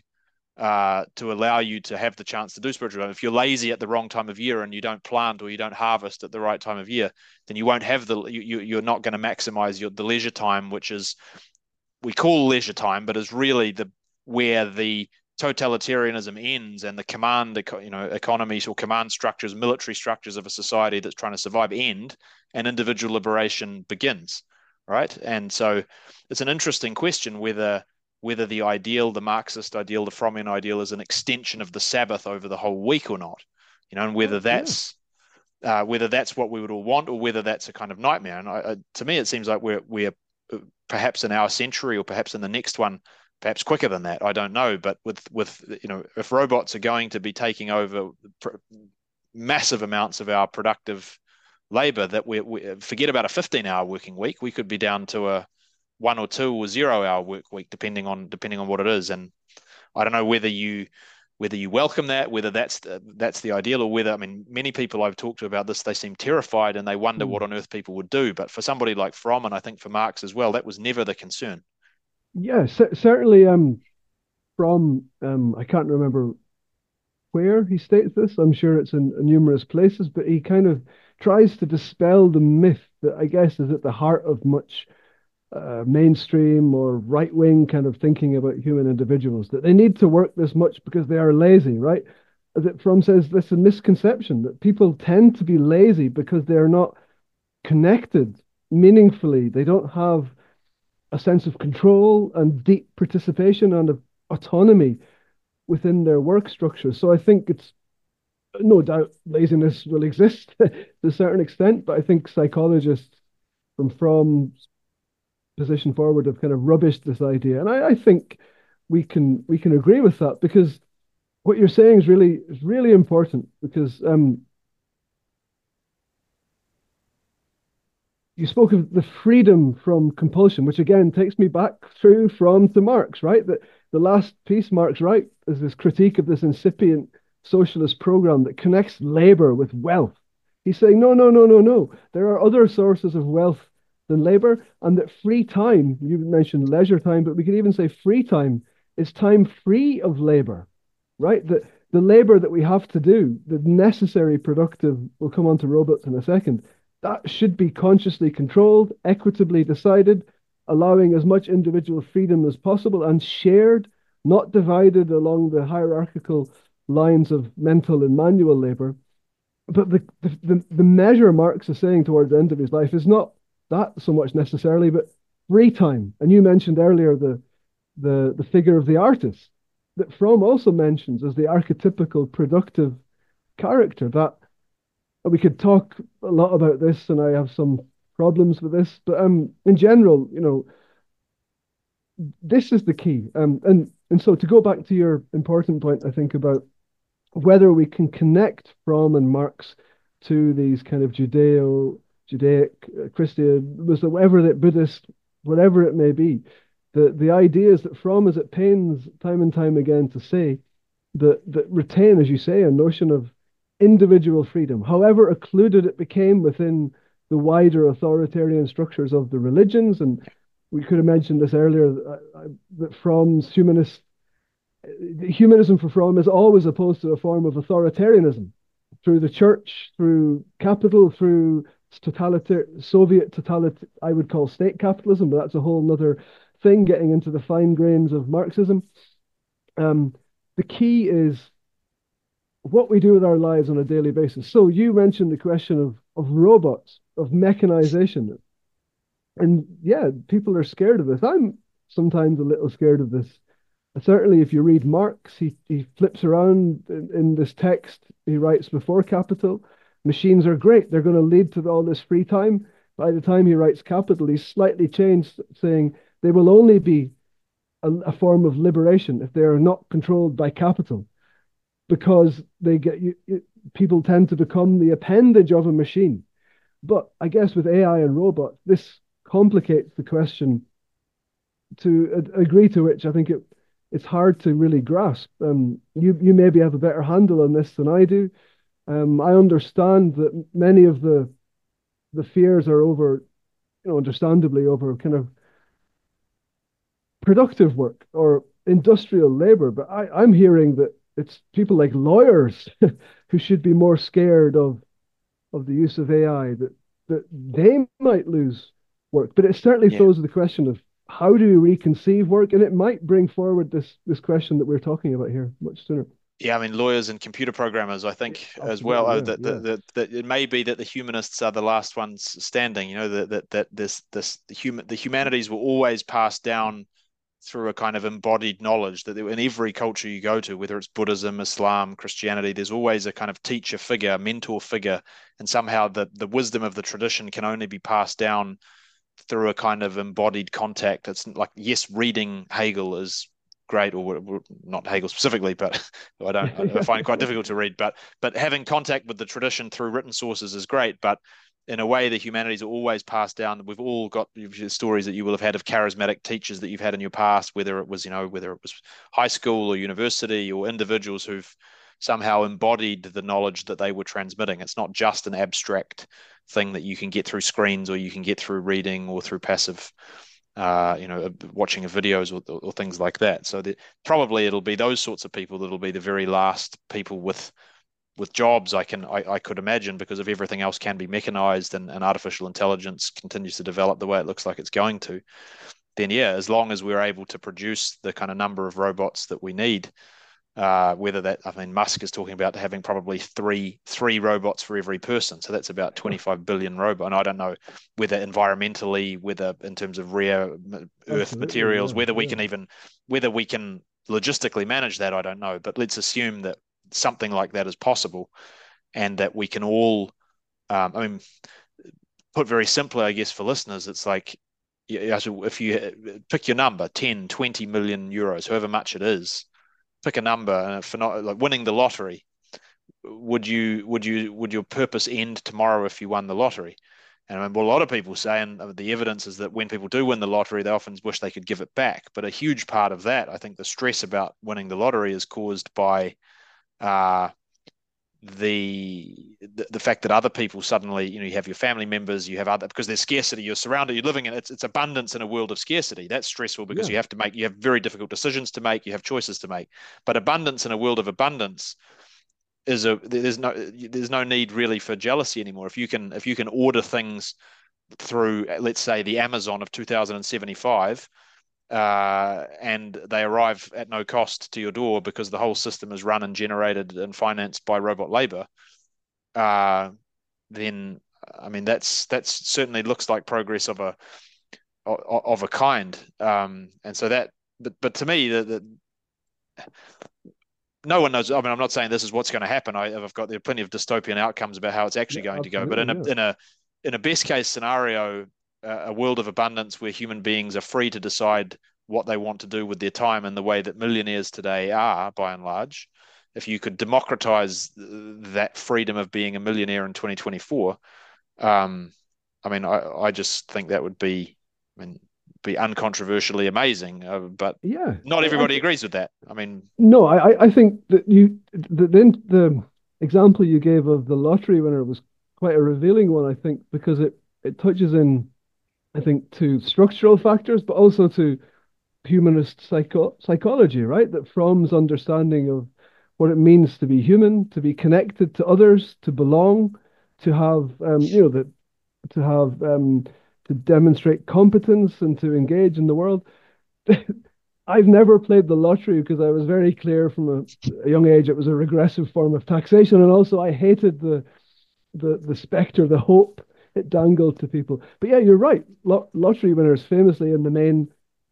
uh, to allow you to have the chance to do spiritual development. If you're lazy at the wrong time of year and you don't plant or you don't harvest at the right time of year, then you won't have the you, you're not going to maximize your the leisure time, which is we call leisure time, but is really the where the totalitarianism ends and the command you know economies or command structures, military structures of a society that's trying to survive end, and individual liberation begins, right? And so it's an interesting question whether whether the ideal, the Marxist ideal, the Frommian ideal, is an extension of the Sabbath over the whole week or not. you know, and whether Oh, yeah. that's uh, whether that's what we would all want or whether that's a kind of nightmare. And I, I, to me, it seems like we're we're perhaps in our century or perhaps in the next one, perhaps quicker than that. I don't know, but with with you know, if robots are going to be taking over massive amounts of our productive labor, that we, we forget about a fifteen hour working week, we could be down to a one or two or zero hour work week, depending on depending on what it is. And I don't know whether you whether you welcome that, whether that's the, that's the ideal, or whether, I mean, many people I've talked to about this, they seem terrified and they wonder Hmm. what on earth people would do. But for somebody like Fromm, and I think for Marx as well, that was never the concern. Yeah, cer- certainly. Um, from um, I can't remember where he states this. I'm sure it's in, in numerous places, but he kind of tries to dispel the myth that I guess is at the heart of much uh, mainstream or right wing kind of thinking about human individuals, that they need to work this much because they are lazy, right? That Fromm says this is a misconception that people tend to be lazy because they're not connected meaningfully. They don't have a sense of control and deep participation and autonomy within their work structure. So I think it's no doubt laziness will exist to a certain extent, but I think psychologists from Fromm's position forward have kind of rubbished this idea, and I, I think we can we can agree with that because what you're saying is really is really important because um, you spoke of the freedom from compulsion, which again takes me back through from to Marx, right? That the last piece Marx writes is this critique of this incipient socialist program that connects labor with wealth. He's saying, no, no, no, no, no. There are other sources of wealth than labor, and that free time, you mentioned leisure time, but we could even say free time is time free of labor, right? That the labor that we have to do, the necessary productive, we'll come on to robots in a second, that should be consciously controlled, equitably decided, allowing as much individual freedom as possible and shared, not divided along the hierarchical lines of mental and manual labor. But the, the, the measure Marx is saying towards the end of his life is not that so much necessarily, but free time. And you mentioned earlier the, the, the figure of the artist that Fromm also mentions as the archetypical productive character, that we could talk a lot about this, and I have some problems with this, but um, in general, you know, this is the key. Um, and and so to go back to your important point, I think about whether we can connect Fromm and Marx to these kind of Judeo, Judaic, uh, Christian, Muslim, whatever that Buddhist, whatever it may be, the the ideas that Fromm is at pains time and time again to say that that retain, as you say, a notion of individual freedom, however occluded it became within the wider authoritarian structures of the religions. And we could have mentioned this earlier uh, that Fromm's humanist humanism for Fromm is always opposed to a form of authoritarianism through the church, through capital, through totalitarian Soviet totalitarian, I would call state capitalism, but that's a whole other thing, getting into the fine grains of Marxism. Um, the key is what we do with our lives on a daily basis. So you mentioned the question of of robots, of mechanization. And yeah, people are scared of this. I'm sometimes a little scared of this. Certainly, if you read Marx, he, he flips around in, in this text. He writes before Capital, machines are great. They're going to lead to all this free time. By the time he writes Capital, he's slightly changed, saying they will only be a, a form of liberation if they are not controlled by capital, because they get you, you, people tend to become the appendage of a machine. But I guess with A I and robots, this complicates the question to a agree to which I think it it's hard to really grasp. Um, you you maybe have a better handle on this than I do. Um, I understand that many of the the fears are over, you know, understandably over kind of productive work or industrial labor, but I, I'm hearing that it's people like lawyers who should be more scared of of the use of A I, that that they might lose work. But it certainly Yeah. throws the question of how do you reconceive work, and it might bring forward this this question that we're talking about here much sooner. Yeah, I mean, lawyers and computer programmers, I Yeah, think as well. absolutely, Oh, yeah, that, yeah. that that that it may be that the humanists are the last ones standing. You know, that that that this this the human the humanities will always pass down through a kind of embodied knowledge that in every culture you go to, whether it's Buddhism, Islam, Christianity, there's always a kind of teacher figure, mentor figure, and somehow the the wisdom of the tradition can only be passed down through a kind of embodied contact. It's like, yes, reading Hegel is great, or not Hegel specifically, but I don't I find it quite difficult to read, but but having contact with the tradition through written sources is great. But in a way, the humanities are always passed down. We've all got stories that you will have had of charismatic teachers that you've had in your past, whether it was, you know, whether it was high school or university, or individuals who've somehow embodied the knowledge that they were transmitting. It's not just an abstract thing that you can get through screens, or you can get through reading, or through passive, uh, you know, watching of videos, or, or things like that. So that probably it'll be those sorts of people that'll be the very last people with with jobs, I can I, I could imagine, because if everything else can be mechanized, and, and artificial intelligence continues to develop the way it looks like it's going to, then yeah, as long as we're able to produce the kind of number of robots that we need, uh, whether that, I mean, Musk is talking about having probably three three robots for every person, so that's about twenty-five billion robots. And I don't know whether environmentally, whether in terms of rare earth Absolutely, materials, yeah, whether we yeah. can even whether we can logistically manage that, I don't know. But let's assume that something like that is possible, and that we can all, um, I mean, put very simply, I guess, for listeners, it's like, if you pick your number, ten, twenty million euros, however much it is, pick a number, and for not like winning the lottery, would you, would you, would your purpose end tomorrow if you won the lottery? And I mean, what a lot of people say, and the evidence is that when people do win the lottery, they often wish they could give it back. But a huge part of that, I think, the stress about winning the lottery is caused by Uh, the, the the fact that other people suddenly, you know, you have your family members, you have other, because there's scarcity, you're surrounded, you're living in it's it's abundance in a world of scarcity. That's stressful, because yeah. you have to make you have very difficult decisions to make, you have choices to make. But abundance in a world of abundance is a there's no there's no need really for jealousy anymore. If you can if you can order things through, let's say, the Amazon of two thousand seventy-five. Uh, and they arrive at no cost to your door because the whole system is run and generated and financed by robot labor, uh, then I mean that's that's certainly looks like progress of a of a kind. Um, and so that, but but to me, the, the no one knows. I mean, I'm not saying this is what's going to happen. I, I've got there are plenty of dystopian outcomes about how it's actually yeah, going to go. But in a yeah. in a in a best case scenario, a world of abundance where human beings are free to decide what they want to do with their time in the way that millionaires today are, by and large. If you could democratize that freedom of being a millionaire in twenty twenty-four, um, I mean, I, I just think that would be, I mean, be uncontroversially amazing. Uh, but yeah, not everybody I, agrees with that. I mean, no, I, I think that you the, the the example you gave of the lottery winner was quite a revealing one, I think, because it it touches in, I think, to structural factors, but also to humanist psycho psychology, right? That Fromm's understanding of what it means to be human, to be connected to others, to belong, to have, um, you know, that to have, um, to demonstrate competence and to engage in the world. I've never played the lottery because I was very clear from a, a young age it was a regressive form of taxation, and also I hated the the the spectre, the hope it dangled to people. But yeah, you're right. Lot lottery winners famously in the main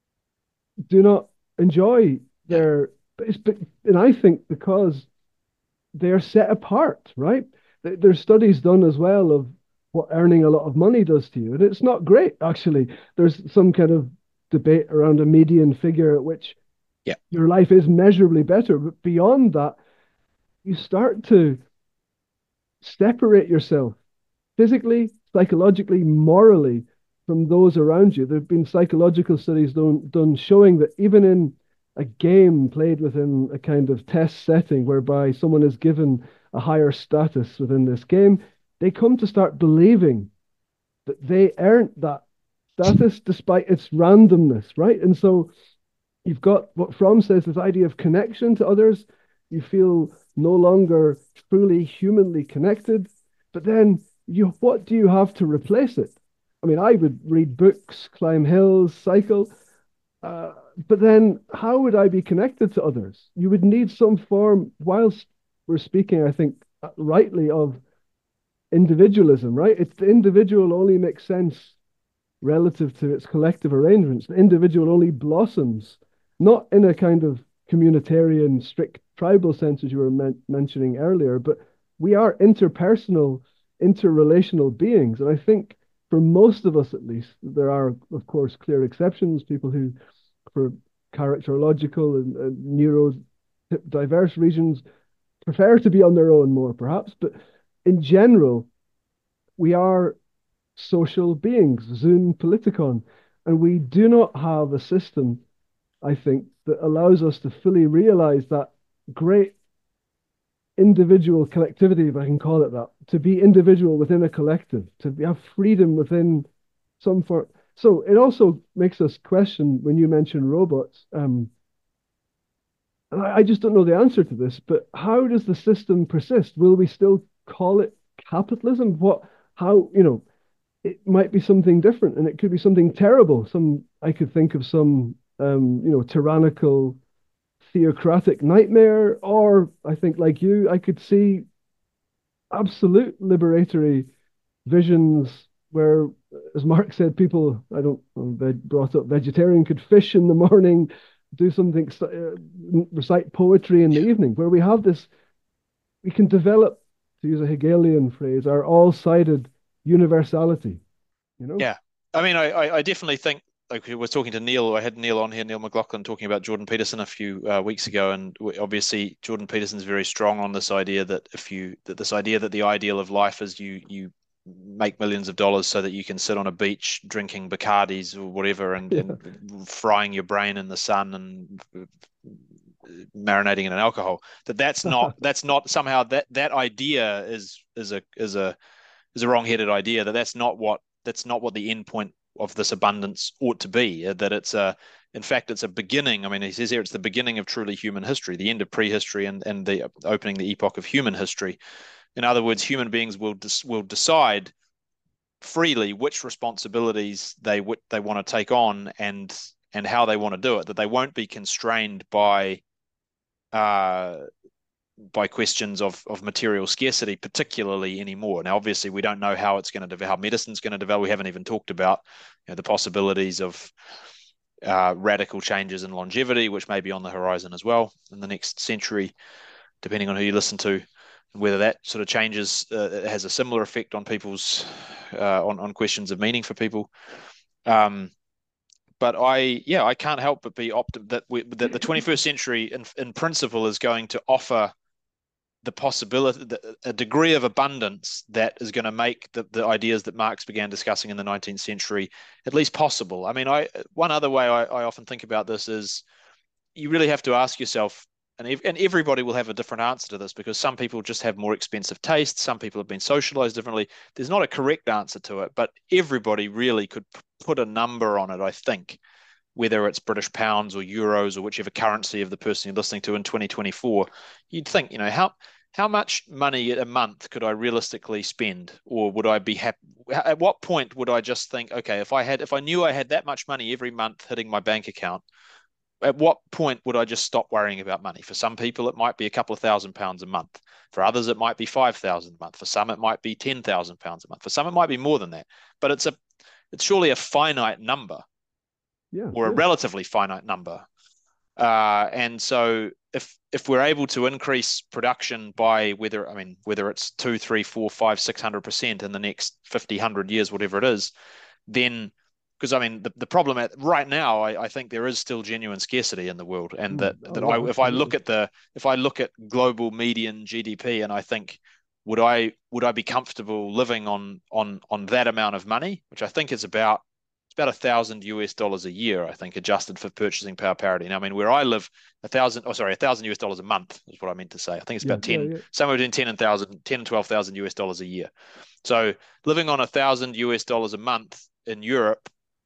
do not enjoy their, but it's, but, and I think because they're set apart, right? There's studies done as well of what earning a lot of money does to you, and it's not great, actually. There's some kind of debate around a median figure at which yeah. your life is measurably better, but beyond that, you start to separate yourself physically, psychologically, morally from those around you. There have been psychological studies done, done showing that even in a game played within a kind of test setting whereby someone is given a higher status within this game, they come to start believing that they earned that status despite its randomness, right? And so you've got what Fromm says, this idea of connection to others. You feel no longer truly humanly connected, but then you, what do you have to replace it? I mean, I would read books, climb hills, cycle, uh, but then how would I be connected to others? You would need some form, whilst we're speaking, I think, rightly of individualism, right? It's the individual only makes sense relative to its collective arrangements. The individual only blossoms, not in a kind of communitarian, strict tribal sense, as you were men mentioning earlier, but we are interpersonal, interrelational beings. And I think for most of us, at least, there are, of course, clear exceptions, people who, for characterological and, and neurodiverse reasons, prefer to be on their own more, perhaps. But in general, we are social beings, zoon politikon, and we do not have a system, I think, that allows us to fully realize that great individual collectivity, if I can call it that, to be individual within a collective, to have freedom within some form. So it also makes us question when you mention robots. Um, and I, I just don't know the answer to this, but how does the system persist? Will we still call it capitalism? What, how, you know, it might be something different, and it could be something terrible. Some, I could think of some, um, you know, tyrannical, theocratic nightmare, or I think, like you, I could see absolute liberatory visions where, as Mark said, people, I don't, they brought up vegetarian, could fish in the morning, do something, uh, recite poetry in the evening, where we have this, we can develop, to use a Hegelian phrase, our all-sided universality, you know? Yeah. I mean, I, I definitely think, like we were talking to Neil, I had Neil on here, Neil McLaughlin, talking about Jordan Peterson a few uh, weeks ago, and obviously Jordan Peterson's very strong on this idea that if you that this idea that the ideal of life is you you make millions of dollars so that you can sit on a beach drinking Bacardis or whatever, and, yeah. and frying your brain in the sun and marinating in an alcohol. That that's not that's not somehow that that idea is is a is a is a wrong-headed idea. That that's not what that's not what the end point of this abundance ought to be, that it's a, in fact, it's a beginning. I mean, he says here it's the beginning of truly human history, the end of prehistory, and, and the opening the epoch of human history. In other words, human beings will will decide freely which responsibilities they they want to take on and and how they want to do it. That they won't be constrained by uh, by questions of, of material scarcity, particularly anymore. Now, obviously, we don't know how it's going to develop, how medicine's going to develop. We haven't even talked about, you know, the possibilities of uh, radical changes in longevity, which may be on the horizon as well in the next century, depending on who you listen to, and whether that sort of changes uh, has a similar effect on people's uh, on on questions of meaning for people. Um, But I, yeah, I can't help but be optimistic that we, that the twenty-first century, in, in principle, is going to offer the possibility, the, a degree of abundance that is going to make the, the ideas that Marx began discussing in the nineteenth century at least possible. I mean, I one other way I, I often think about this is you really have to ask yourself, and, and everybody will have a different answer to this because some people just have more expensive tastes, some people have been socialized differently. There's not a correct answer to it, but everybody really could put a number on it, I think, whether it's British pounds or euros or whichever currency of the person you're listening to in twenty twenty-four, you'd think, you know, how how much money a month could I realistically spend, or would I be happy? At what point would I just think, okay, if I had, if I knew I had that much money every month hitting my bank account, at what point would I just stop worrying about money? For some people, it might be a couple of thousand pounds a month. For others, it might be five thousand a month. For some, it might be ten thousand pounds a month. For some, it might be more than that. But it's a, it's surely a finite number. Yeah, or a yeah. relatively finite number. Uh, and so if if we're able to increase production by whether, I mean, whether it's two, three, four, five, six hundred percent in the next fifty, one hundred years, whatever it is, then, because I mean, the, the problem at, right now, I, I think there is still genuine scarcity in the world. And Mm, that, oh, that yeah, I, if I look absolutely. at the, if I look at global median G D P and I think, would I, would I be comfortable living on, on, on that amount of money, which I think is about, it's about a thousand U S dollars a year, I think, adjusted for purchasing power parity. Now, I mean, where I live, a thousand, oh, sorry, a thousand U S dollars a month is what I meant to say. I think it's Yeah, about yeah, ten, yeah. somewhere between ten and thousand, ten and twelve thousand U S dollars a year. So living on a thousand U S dollars a month in Europe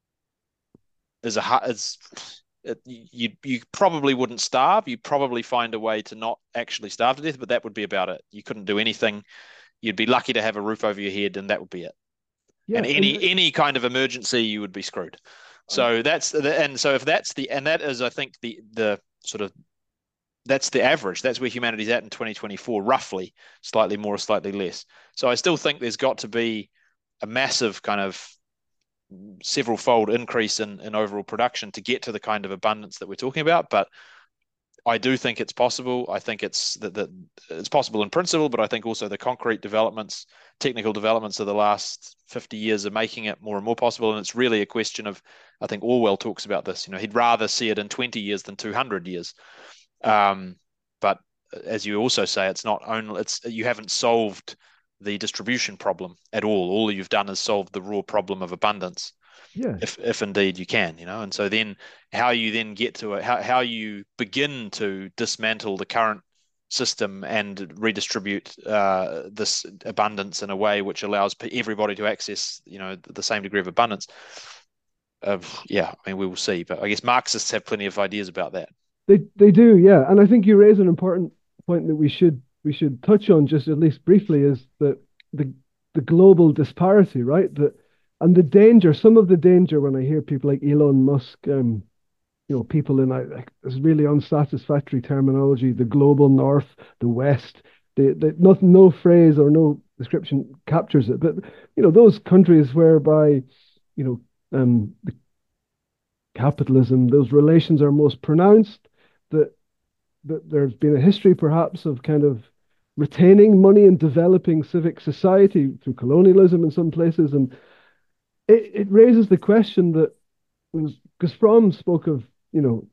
is a, is, it, you, you probably wouldn't starve. You'd probably find a way to not actually starve to death, but that would be about it. You couldn't do anything. You'd be lucky to have a roof over your head, and that would be it. Yeah, And and any any kind of emergency, you would be screwed. I, So that's the, and so if that's the, and that is, I think, the the sort of, that's the average. That's where humanity's at in twenty twenty-four, roughly, slightly more, slightly less. So I still think there's got to be a massive kind of several fold increase in, in overall production to get to the kind of abundance that we're talking about. But I do think it's possible. I think it's that, that it's possible in principle, but I think also the concrete developments, technical developments of the last fifty years are making it more and more possible. And it's really a question of, I think Orwell talks about this, you know, he'd rather see it in twenty years than two hundred years. Um, but as you also say, it's not only, it's, you haven't solved the distribution problem at all. All you've done is solve the raw problem of abundance. Yeah. If, if indeed you can, you know, and so then how you then get to it, how, how you begin to dismantle the current system and redistribute uh, this abundance in a way which allows everybody to access, you know, the same degree of abundance. Uh, yeah, I mean, we will see, but I guess Marxists have plenty of ideas about that. They they do, yeah, and I think you raise an important point that we should we should touch on just at least briefly is that the the global disparity, right? That and the danger, some of the danger when I hear people like Elon Musk, um, you know, people in like this really unsatisfactory terminology, the global north, the west, the, the no, no phrase or no description captures it. But you know, those countries whereby, you know, um, the capitalism, those relations are most pronounced, that that there's been a history perhaps of kind of retaining money and developing civic society through colonialism in some places. And it, it raises the question that, because Fromm spoke of, you know,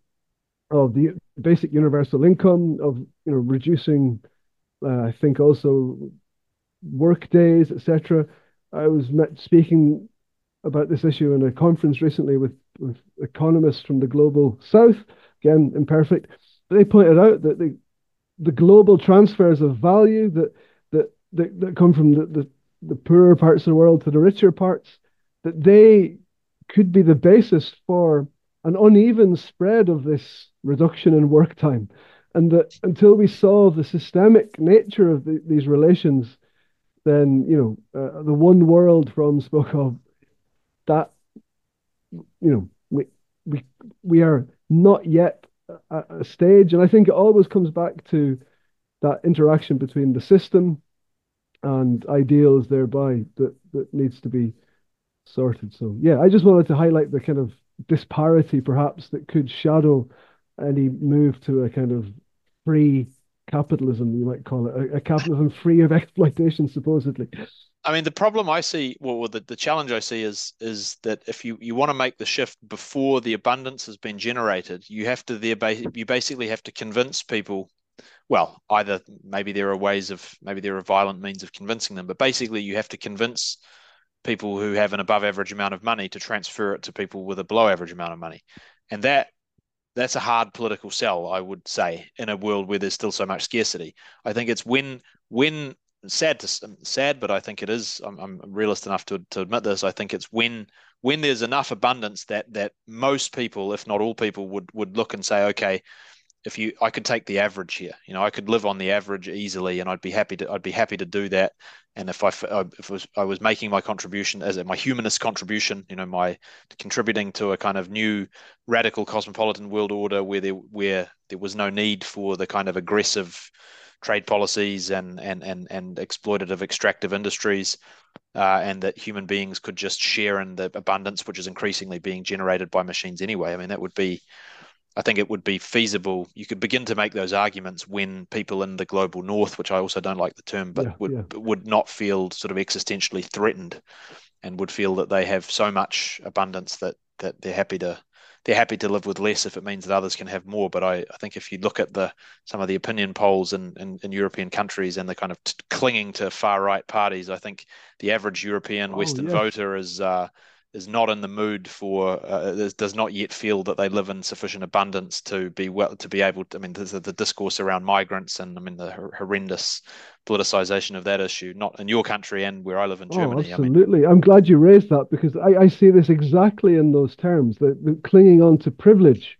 of the basic universal income, of, you know, reducing, uh, I think also work days, et cetera. I was met speaking about this issue in a conference recently with, with economists from the global south, again, imperfect. But they pointed out that the the global transfers of value that that that, that come from the, the, the poorer parts of the world to the richer parts, that they could be the basis for an uneven spread of this reduction in work time. And that until we solve the systemic nature of the, these relations, then, you know, uh, the one world Fromm spoke of, that, you know, we we we are not yet at a stage. And I think it always comes back to that interaction between the system and ideals thereby that, that needs to be sorted. So yeah, I just wanted to highlight the kind of disparity perhaps that could shadow any move to a kind of free capitalism, you might call it, a, a capitalism free of exploitation, supposedly. I mean, the problem I see, well, the, the challenge I see is is that if you, you want to make the shift before the abundance has been generated, you have to there you basically have to convince people. Well, either maybe there are ways of maybe there are violent means of convincing them, but basically you have to convince people who have an above average amount of money to transfer it to people with a below average amount of money, and that that's a hard political sell, I would say, in a world where there's still so much scarcity. I think it's when when sad to sad, but I think it is. I'm, I'm realist enough to, to admit this. I think it's when when there's enough abundance that that most people, if not all people, would would look and say, okay, if you, I could take the average here. You know, I could live on the average easily, and I'd be happy to I'd be happy to do that. And if I if it was I was making my contribution as my humanist contribution, you know, my contributing to a kind of new radical cosmopolitan world order where there where there was no need for the kind of aggressive trade policies and and and and exploitative extractive industries, uh, and that human beings could just share in the abundance which is increasingly being generated by machines anyway. I mean, that would be, I think it would be feasible. You could begin to make those arguments when people in the global north, which I also don't like the term, but yeah, would yeah. would not feel sort of existentially threatened, and would feel that they have so much abundance that that they're happy to they're happy to live with less if it means that others can have more. But I, I think if you look at the some of the opinion polls in, in, in European countries and the kind of t- clinging to far right parties, I think the average European Oh, Western yes. voter is uh, is not in the mood for uh, does not yet feel that they live in sufficient abundance to be well to be able to. I mean, the, the discourse around migrants and I mean the horrendous politicization of that issue, not in your country and where I live in Oh, Germany. absolutely. I mean, I'm glad you raised that because I, I see this exactly in those terms, the, the clinging on to privilege,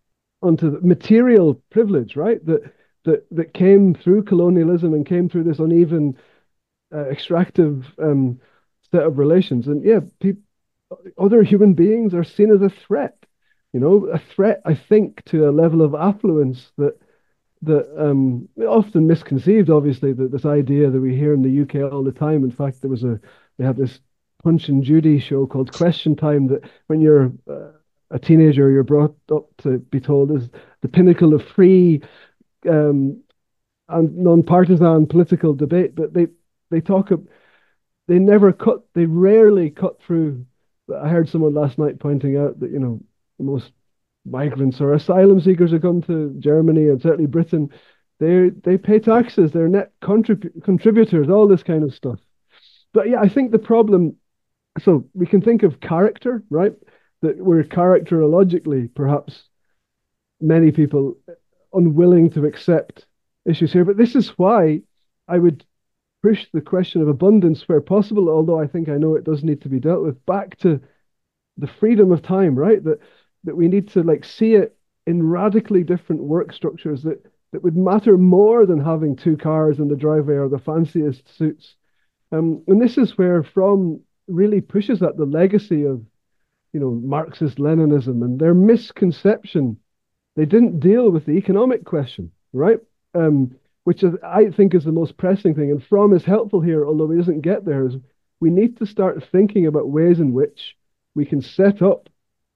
onto the material privilege, right? That that that came through colonialism and came through this uneven uh, extractive um, set of relations. And yeah, people, other human beings are seen as a threat, you know, a threat, I think, to a level of affluence that that um, often misconceived, obviously, that this idea that we hear in the U K all the time. In fact, there was a, they have this Punch and Judy show called Question Time that when you're uh, a teenager, you're brought up to be told is the pinnacle of free um, and non-partisan political debate. But they they talk they never cut they rarely cut through. I heard someone last night pointing out that you know most migrants or asylum seekers who come to Germany and certainly Britain, they they pay taxes, they're net contrib- contributors, all this kind of stuff. But yeah, I think the problem, so we can think of character, right? That we're characterologically, perhaps many people unwilling to accept issues here. But this is why I would push the question of abundance where possible, although I think I know it does need to be dealt with, back to the freedom of time, right? That that we need to like see it in radically different work structures that that would matter more than having two cars in the driveway or the fanciest suits. Um, and this is where Fromm really pushes at the legacy of, you know, Marxist Leninism and their misconception. They didn't deal with the economic question, right? Um, which is, I think is the most pressing thing. And Fromm is helpful here, although he doesn't get there, is we need to start thinking about ways in which we can set up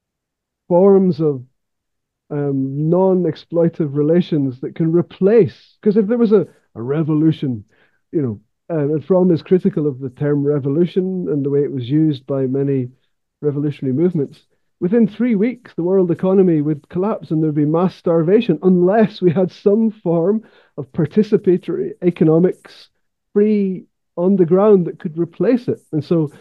forms of um, non-exploitive relations that can replace, because if there was a, a revolution, you know, uh, and Fromm is critical of the term revolution and the way it was used by many revolutionary movements. Within three weeks, the world economy would collapse and there'd be mass starvation unless we had some form of participatory economics free on the ground that could replace it. And so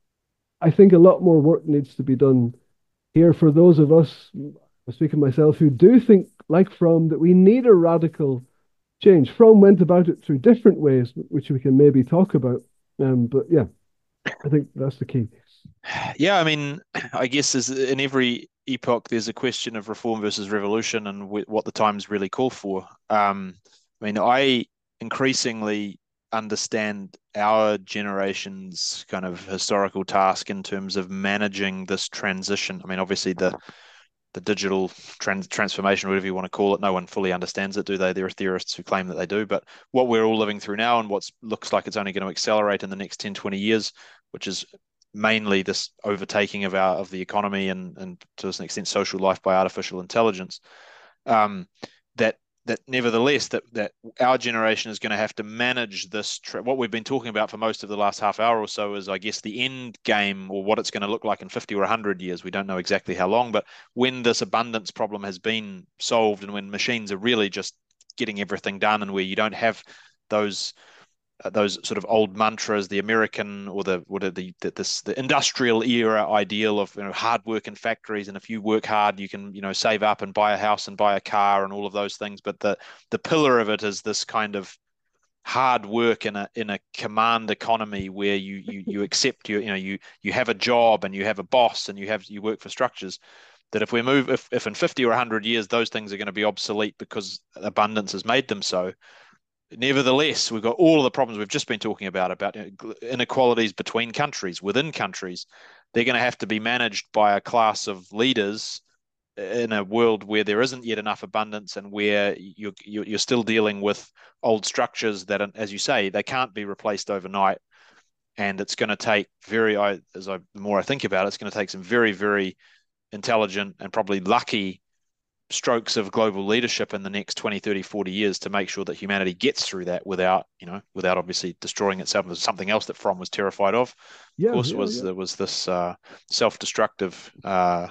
I think a lot more work needs to be done here for those of us, I speak of myself, who do think, like Fromm, that we need a radical change. Fromm went about it through different ways, which we can maybe talk about. Um, but yeah, I think that's the key. Yeah, I mean, I guess is in every epoch there's a question of reform versus revolution and w- what the times really call for. Um, I mean, I increasingly understand our generation's kind of historical task in terms of managing this transition. I mean, obviously the the digital trans- transformation, whatever you want to call it, no one fully understands it, do they? There are theorists who claim that they do, but what we're all living through now and what looks like it's only going to accelerate in the next ten, twenty years, which is mainly this overtaking of our of the economy and and to an extent social life by artificial intelligence. Um, that that nevertheless that that our generation is going to have to manage this. Tra- what we've been talking about for most of the last half hour or so is, I guess, the end game or what it's going to look like in fifty or one hundred years. We don't know exactly how long, but when this abundance problem has been solved and when machines are really just getting everything done and where you don't have those uh, those sort of old mantras, the American or the what are the, the this the industrial era ideal of you know hard work in factories, and if you work hard, you can you know save up and buy a house and buy a car and all of those things. But the the pillar of it is this kind of hard work in a in a command economy where you you you accept you you know you you have a job and you have a boss and you have you work for structures. That if we move if if in fifty or one hundred years those things are going to be obsolete because abundance has made them so. Nevertheless, we've got all of the problems we've just been talking about, about you know, inequalities between countries, within countries. They're going to have to be managed by a class of leaders in a world where there isn't yet enough abundance and where you're, you're still dealing with old structures that, as you say, they can't be replaced overnight. And it's going to take very, I, as I, the more I think about it, it's going to take some very, very intelligent and probably lucky strokes of global leadership in the next twenty, thirty, forty years to make sure that humanity gets through that without, you know, without obviously destroying itself. There's something else that Fromm was terrified of, Yeah, of course, yeah, was yeah. there was this uh, self-destructive uh,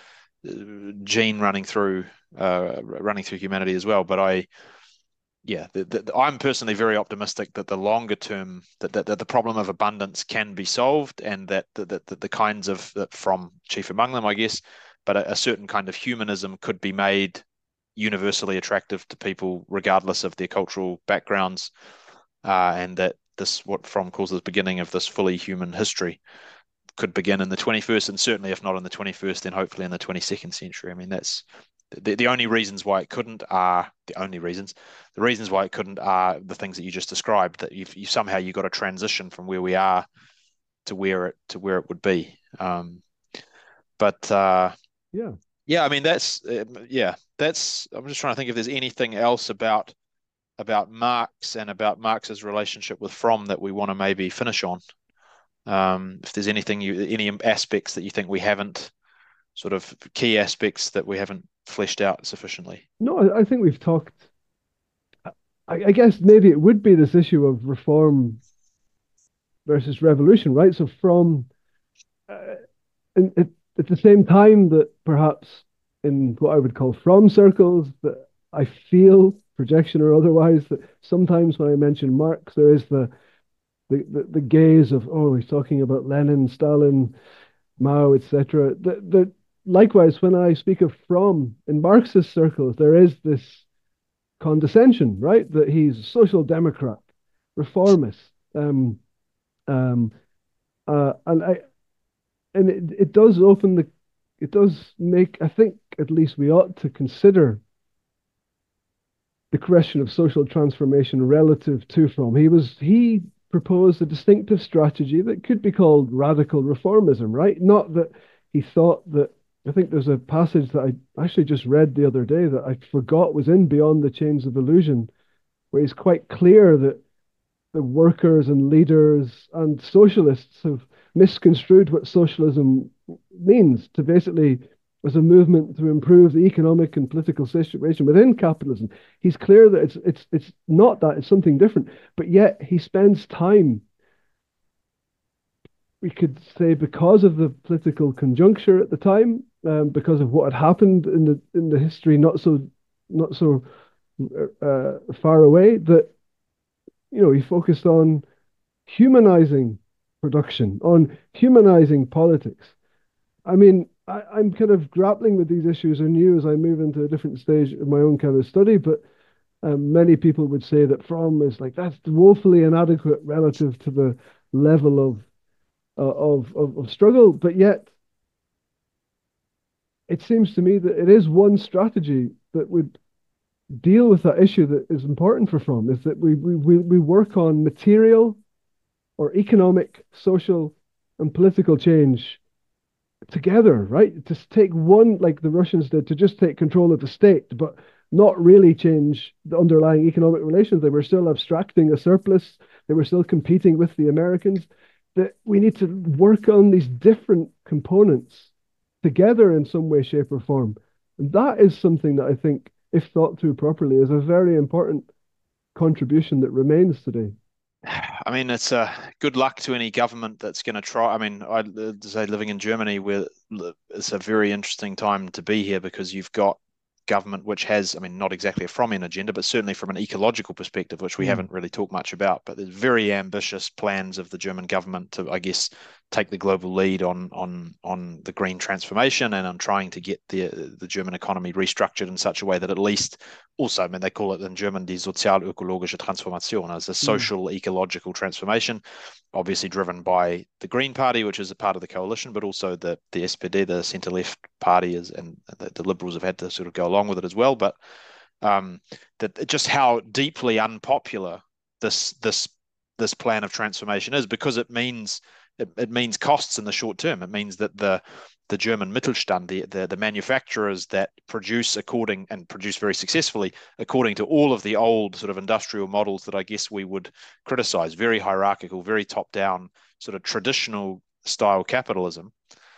gene running through uh, running through humanity as well. But I, yeah, the, the, I'm personally very optimistic that the longer term that, that, that the problem of abundance can be solved, and that the, the, the kinds of that from chief among them, I guess, but a, a certain kind of humanism could be made universally attractive to people regardless of their cultural backgrounds, uh, and that this what Fromm calls the beginning of this fully human history could begin in the twenty-first, and certainly if not in the twenty-first, then hopefully in the twenty-second century. I mean, that's the, the only reasons why it couldn't are the only reasons. The reasons why it couldn't are the things that you just described. That you've, you somehow you got a transition from where we are to where it to where it would be. Um, but uh, Yeah. yeah, I mean that's uh, yeah, that's. I'm just trying to think if there's anything else about about Marx and about Marx's relationship with Fromm that we want to maybe finish on. Um, if there's anything you, any aspects that you think we haven't, sort of key aspects that we haven't fleshed out sufficiently. No, I, I think we've talked. I, I guess maybe it would be this issue of reform versus revolution, right? So from uh, in, at, at the same time that perhaps in what I would call from circles, that I feel projection or otherwise that sometimes when I mention Marx, there is the the, the, the gaze of, oh, he's talking about Lenin, Stalin, Mao, et cetera. The, the, likewise, when I speak of from in Marxist circles, there is this condescension, right? That he's a social democrat, reformist, um, um, uh, and I, and it, it does open the, it does make, I think at least we ought to consider the question of social transformation relative to Fromm. He was he proposed a distinctive strategy that could be called radical reformism, right? Not that he thought that. I think there's a passage that I actually just read the other day that I forgot was in Beyond the Chains of Illusion, where he's quite clear that the workers and leaders and socialists have misconstrued what socialism means to basically as a movement to improve the economic and political situation within capitalism. He's clear that it's it's it's not that, it's something different, but yet he spends time, we could say, because of the political conjuncture at the time, um, because of what had happened in the in the history not so not so uh, far away, that you know he focused on humanizing production, on humanizing politics. I mean, I, I'm kind of grappling with these issues anew as I move into a different stage of my own kind of study, but um, many people would say that Fromm is like, that's woefully inadequate relative to the level of uh, of, of of struggle. But yet, it seems to me that it is one strategy that would deal with that issue that is important for Fromm, is that we we we work on material or economic, social, and political change together, right? To take one, like the Russians did, to just take control of the state, but not really change the underlying economic relations. They were still abstracting a surplus. They were still competing with the Americans. That we need to work on these different components together in some way, shape, or form. And that is something that I think, if thought through properly, is a very important contribution that remains today. I mean, it's a uh, good luck to any government that's going to try. I mean, I say living in Germany, where it's a very interesting time to be here because you've got government which has, I mean, not exactly a Frommian agenda, but certainly from an ecological perspective, which we mm. haven't really talked much about. But there's very ambitious plans of the German government to, I guess, take the global lead on on on the green transformation and on trying to get the the German economy restructured in such a way that at least also, I mean, they call it in German die sozial-ökologische Transformation, as a social mm. ecological transformation, obviously driven by the Green Party, which is a part of the coalition, but also the the S P D, the centre-left party, is, and the, the Liberals have had to sort of go along with it as well. But um, that just how deeply unpopular this this this plan of transformation is, because it means It, it means costs in the short term. It means that the the German Mittelstand, the, the the manufacturers that produce according and produce very successfully according to all of the old sort of industrial models that I guess we would criticize, very hierarchical, very top down, sort of traditional style capitalism.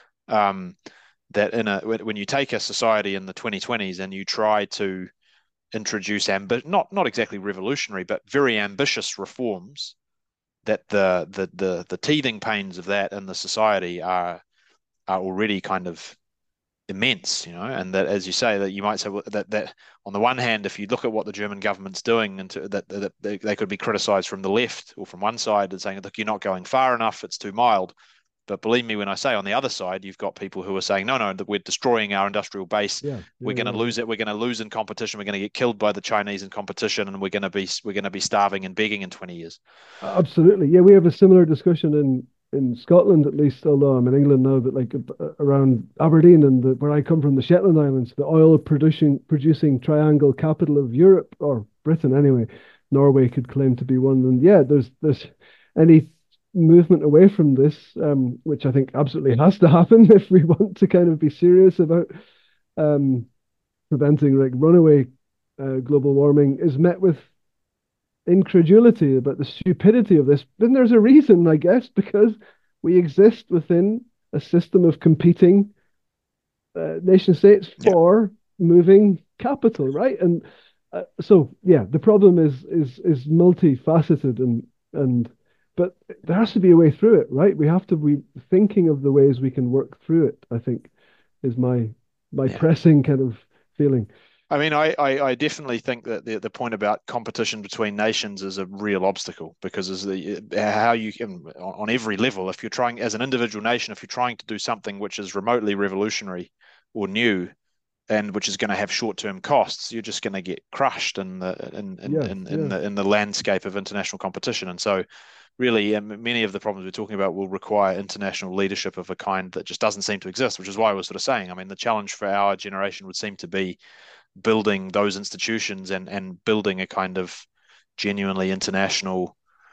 Um, that in a when you take a society in the twenty twenties and you try to introduce ambi- not not exactly revolutionary, but very ambitious reforms, that the the the the teething pains of that in the society are are already kind of immense, you know, and that, as you say, that you might say, well, that that on the one hand, if you look at what the German government's doing, and to, that, that they, they could be criticised from the left or from one side and saying, look, you're not going far enough, it's too mild. But believe me when I say, on the other side, you've got people who are saying, no, no, that we're destroying our industrial base. Yeah, we're yeah, going to yeah. lose it. We're going to lose in competition. We're going to get killed by the Chinese in competition, and we're going to be we're going to be starving and begging in twenty years. Absolutely, yeah. We have a similar discussion in in Scotland, at least. Although I'm in England now, but like around Aberdeen and the, where I come from, the Shetland Islands, the oil producing producing triangle capital of Europe, or Britain anyway. Norway could claim to be one. And yeah, there's there's any movement away from this, um, which I think absolutely has to happen if we want to kind of be serious about um, preventing like runaway uh, global warming, is met with incredulity about the stupidity of this. Then there's a reason, I guess, because we exist within a system of competing uh, nation states for yeah. moving capital, right? And uh, so, yeah, the problem is is is multifaceted, and and but there has to be a way through it, right? We have to be thinking of the ways we can work through it, I think, is my my yeah. pressing kind of feeling. I mean, I, I, I definitely think that the, the point about competition between nations is a real obstacle, because as the how you can, on every level, if you're trying as an individual nation, if you're trying to do something which is remotely revolutionary or new, and which is going to have short-term costs, you're just going to get crushed in the in in, yeah, in, yeah. in the in the landscape of international competition. And so, really, um, many of the problems we're talking about will require international leadership of a kind that just doesn't seem to exist. Which is why I was sort of saying, I mean, the challenge for our generation would seem to be building those institutions and and building a kind of genuinely international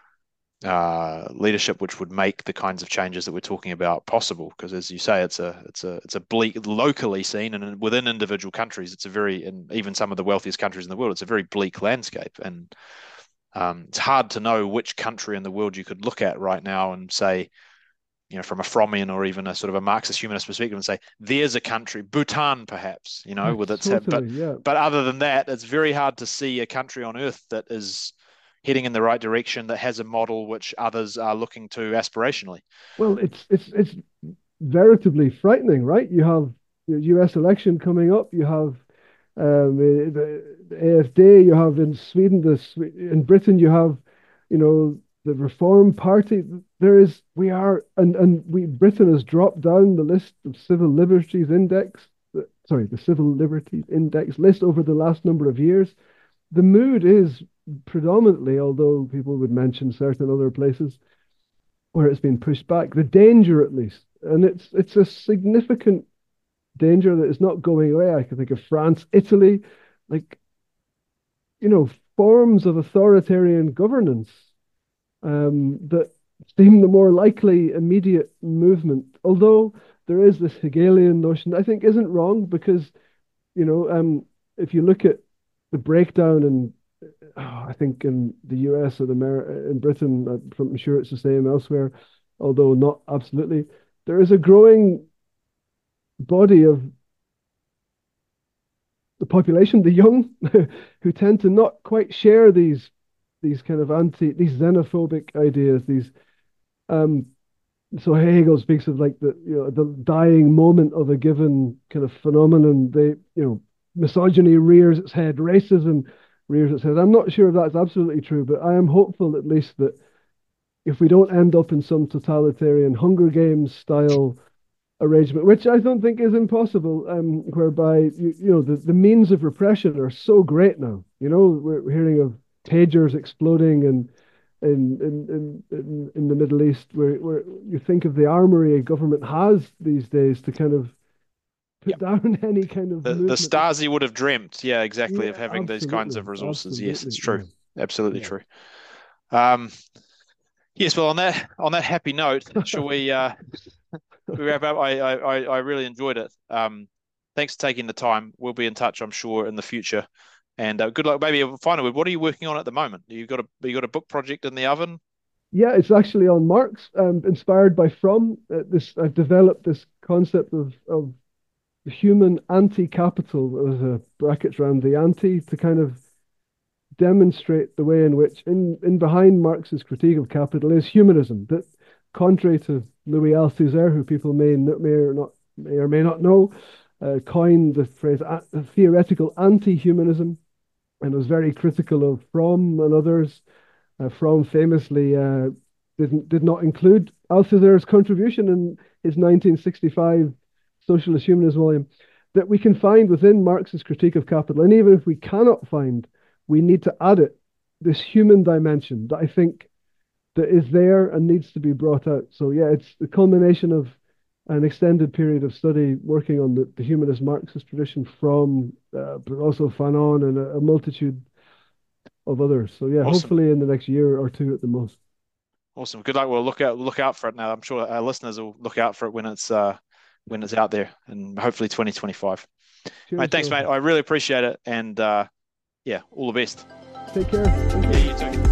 uh, leadership, which would make the kinds of changes that we're talking about possible. Because, as you say, it's a it's a it's a bleak locally seen, and within individual countries, it's a very, and even some of the wealthiest countries in the world, it's a very bleak landscape. And um, it's hard to know which country in the world you could look at right now and say, you know, from a Frommian or even a sort of a Marxist humanist perspective, and say, there's a country, Bhutan perhaps, you know, with its totally, but yeah. but other than that, it's very hard to see a country on earth that is heading in the right direction, that has a model which others are looking to aspirationally. Well, it's it's it's veritably frightening, right? You have the U S election coming up. You have um, the, the A F D. You have in Sweden, the in Britain, you have, you know, the Reform Party. There is, we are, and and we Britain has dropped down the list of civil liberties index. Sorry, the civil liberties index list over the last number of years. The mood is predominantly, although people would mention certain other places where it's been pushed back, the danger at least, and it's it's a significant danger that is not going away. I can think of France, Italy, like, you know, forms of authoritarian governance um, that seem the more likely immediate movement. Although there is this Hegelian notion, I think isn't wrong, because, you know, um, if you look at the breakdown in, oh, I think in the U S and America, in Britain, I'm sure it's the same elsewhere, although not absolutely, there is a growing body of the population, the young, who tend to not quite share these these kind of anti, these xenophobic ideas. These, um, so Hegel speaks of like the you know the dying moment of a given kind of phenomenon. They, you know, misogyny rears its head, racism rears its head. I'm not sure if that's absolutely true, but I am hopeful at least that if we don't end up in some totalitarian Hunger Games style arrangement, which I don't think is impossible, um, whereby you, you know the, the means of repression are so great now. You know, we're hearing of pagers exploding and in in, in in in the Middle East, where where you think of the armory a government has these days to kind of put yep. down any kind of the, the Stasi would have dreamt, yeah, exactly, yeah, of having these kinds of resources. Absolutely. Yes, it's true, yeah. absolutely yeah. true. Um, yes, well, on that on that happy note, shall we? Uh, we wrap up. I, I I really enjoyed it. Um, thanks for taking the time. We'll be in touch, I'm sure, in the future. And uh, good luck. Maybe a final word. What are you working on at the moment? You got a you got a book project in the oven? Yeah, it's actually on Marx, um, inspired by Fromm. Uh, this I've developed this concept of of human anti-capital, as a brackets around the anti, to kind of demonstrate the way in which in in behind Marx's critique of capital is humanism. That, contrary to Louis Althusser, who people may may or not may or may not know, uh, coined the phrase uh, theoretical anti-humanism, and was very critical of Fromm and others. Uh, Fromm famously uh, didn't did not include Althusser's contribution in his nineteen sixty-five Socialist Humanism volume. That we can find within Marx's critique of capital, and even if we cannot find, we need to add it, this human dimension that I think that is there and needs to be brought out. So yeah, it's the culmination of an extended period of study working on the, the humanist Marxist tradition from, uh, but also Fanon and a, a multitude of others. So yeah, awesome. Hopefully in the next year or two at the most. Awesome. Good luck. We'll look out look out for it now. I'm sure our listeners will look out for it when it's uh when it's out there, and hopefully twenty twenty-five. Cheers, mate, thanks, mate. I really appreciate it, and uh, yeah, all the best. Take care. Thank yeah, you too.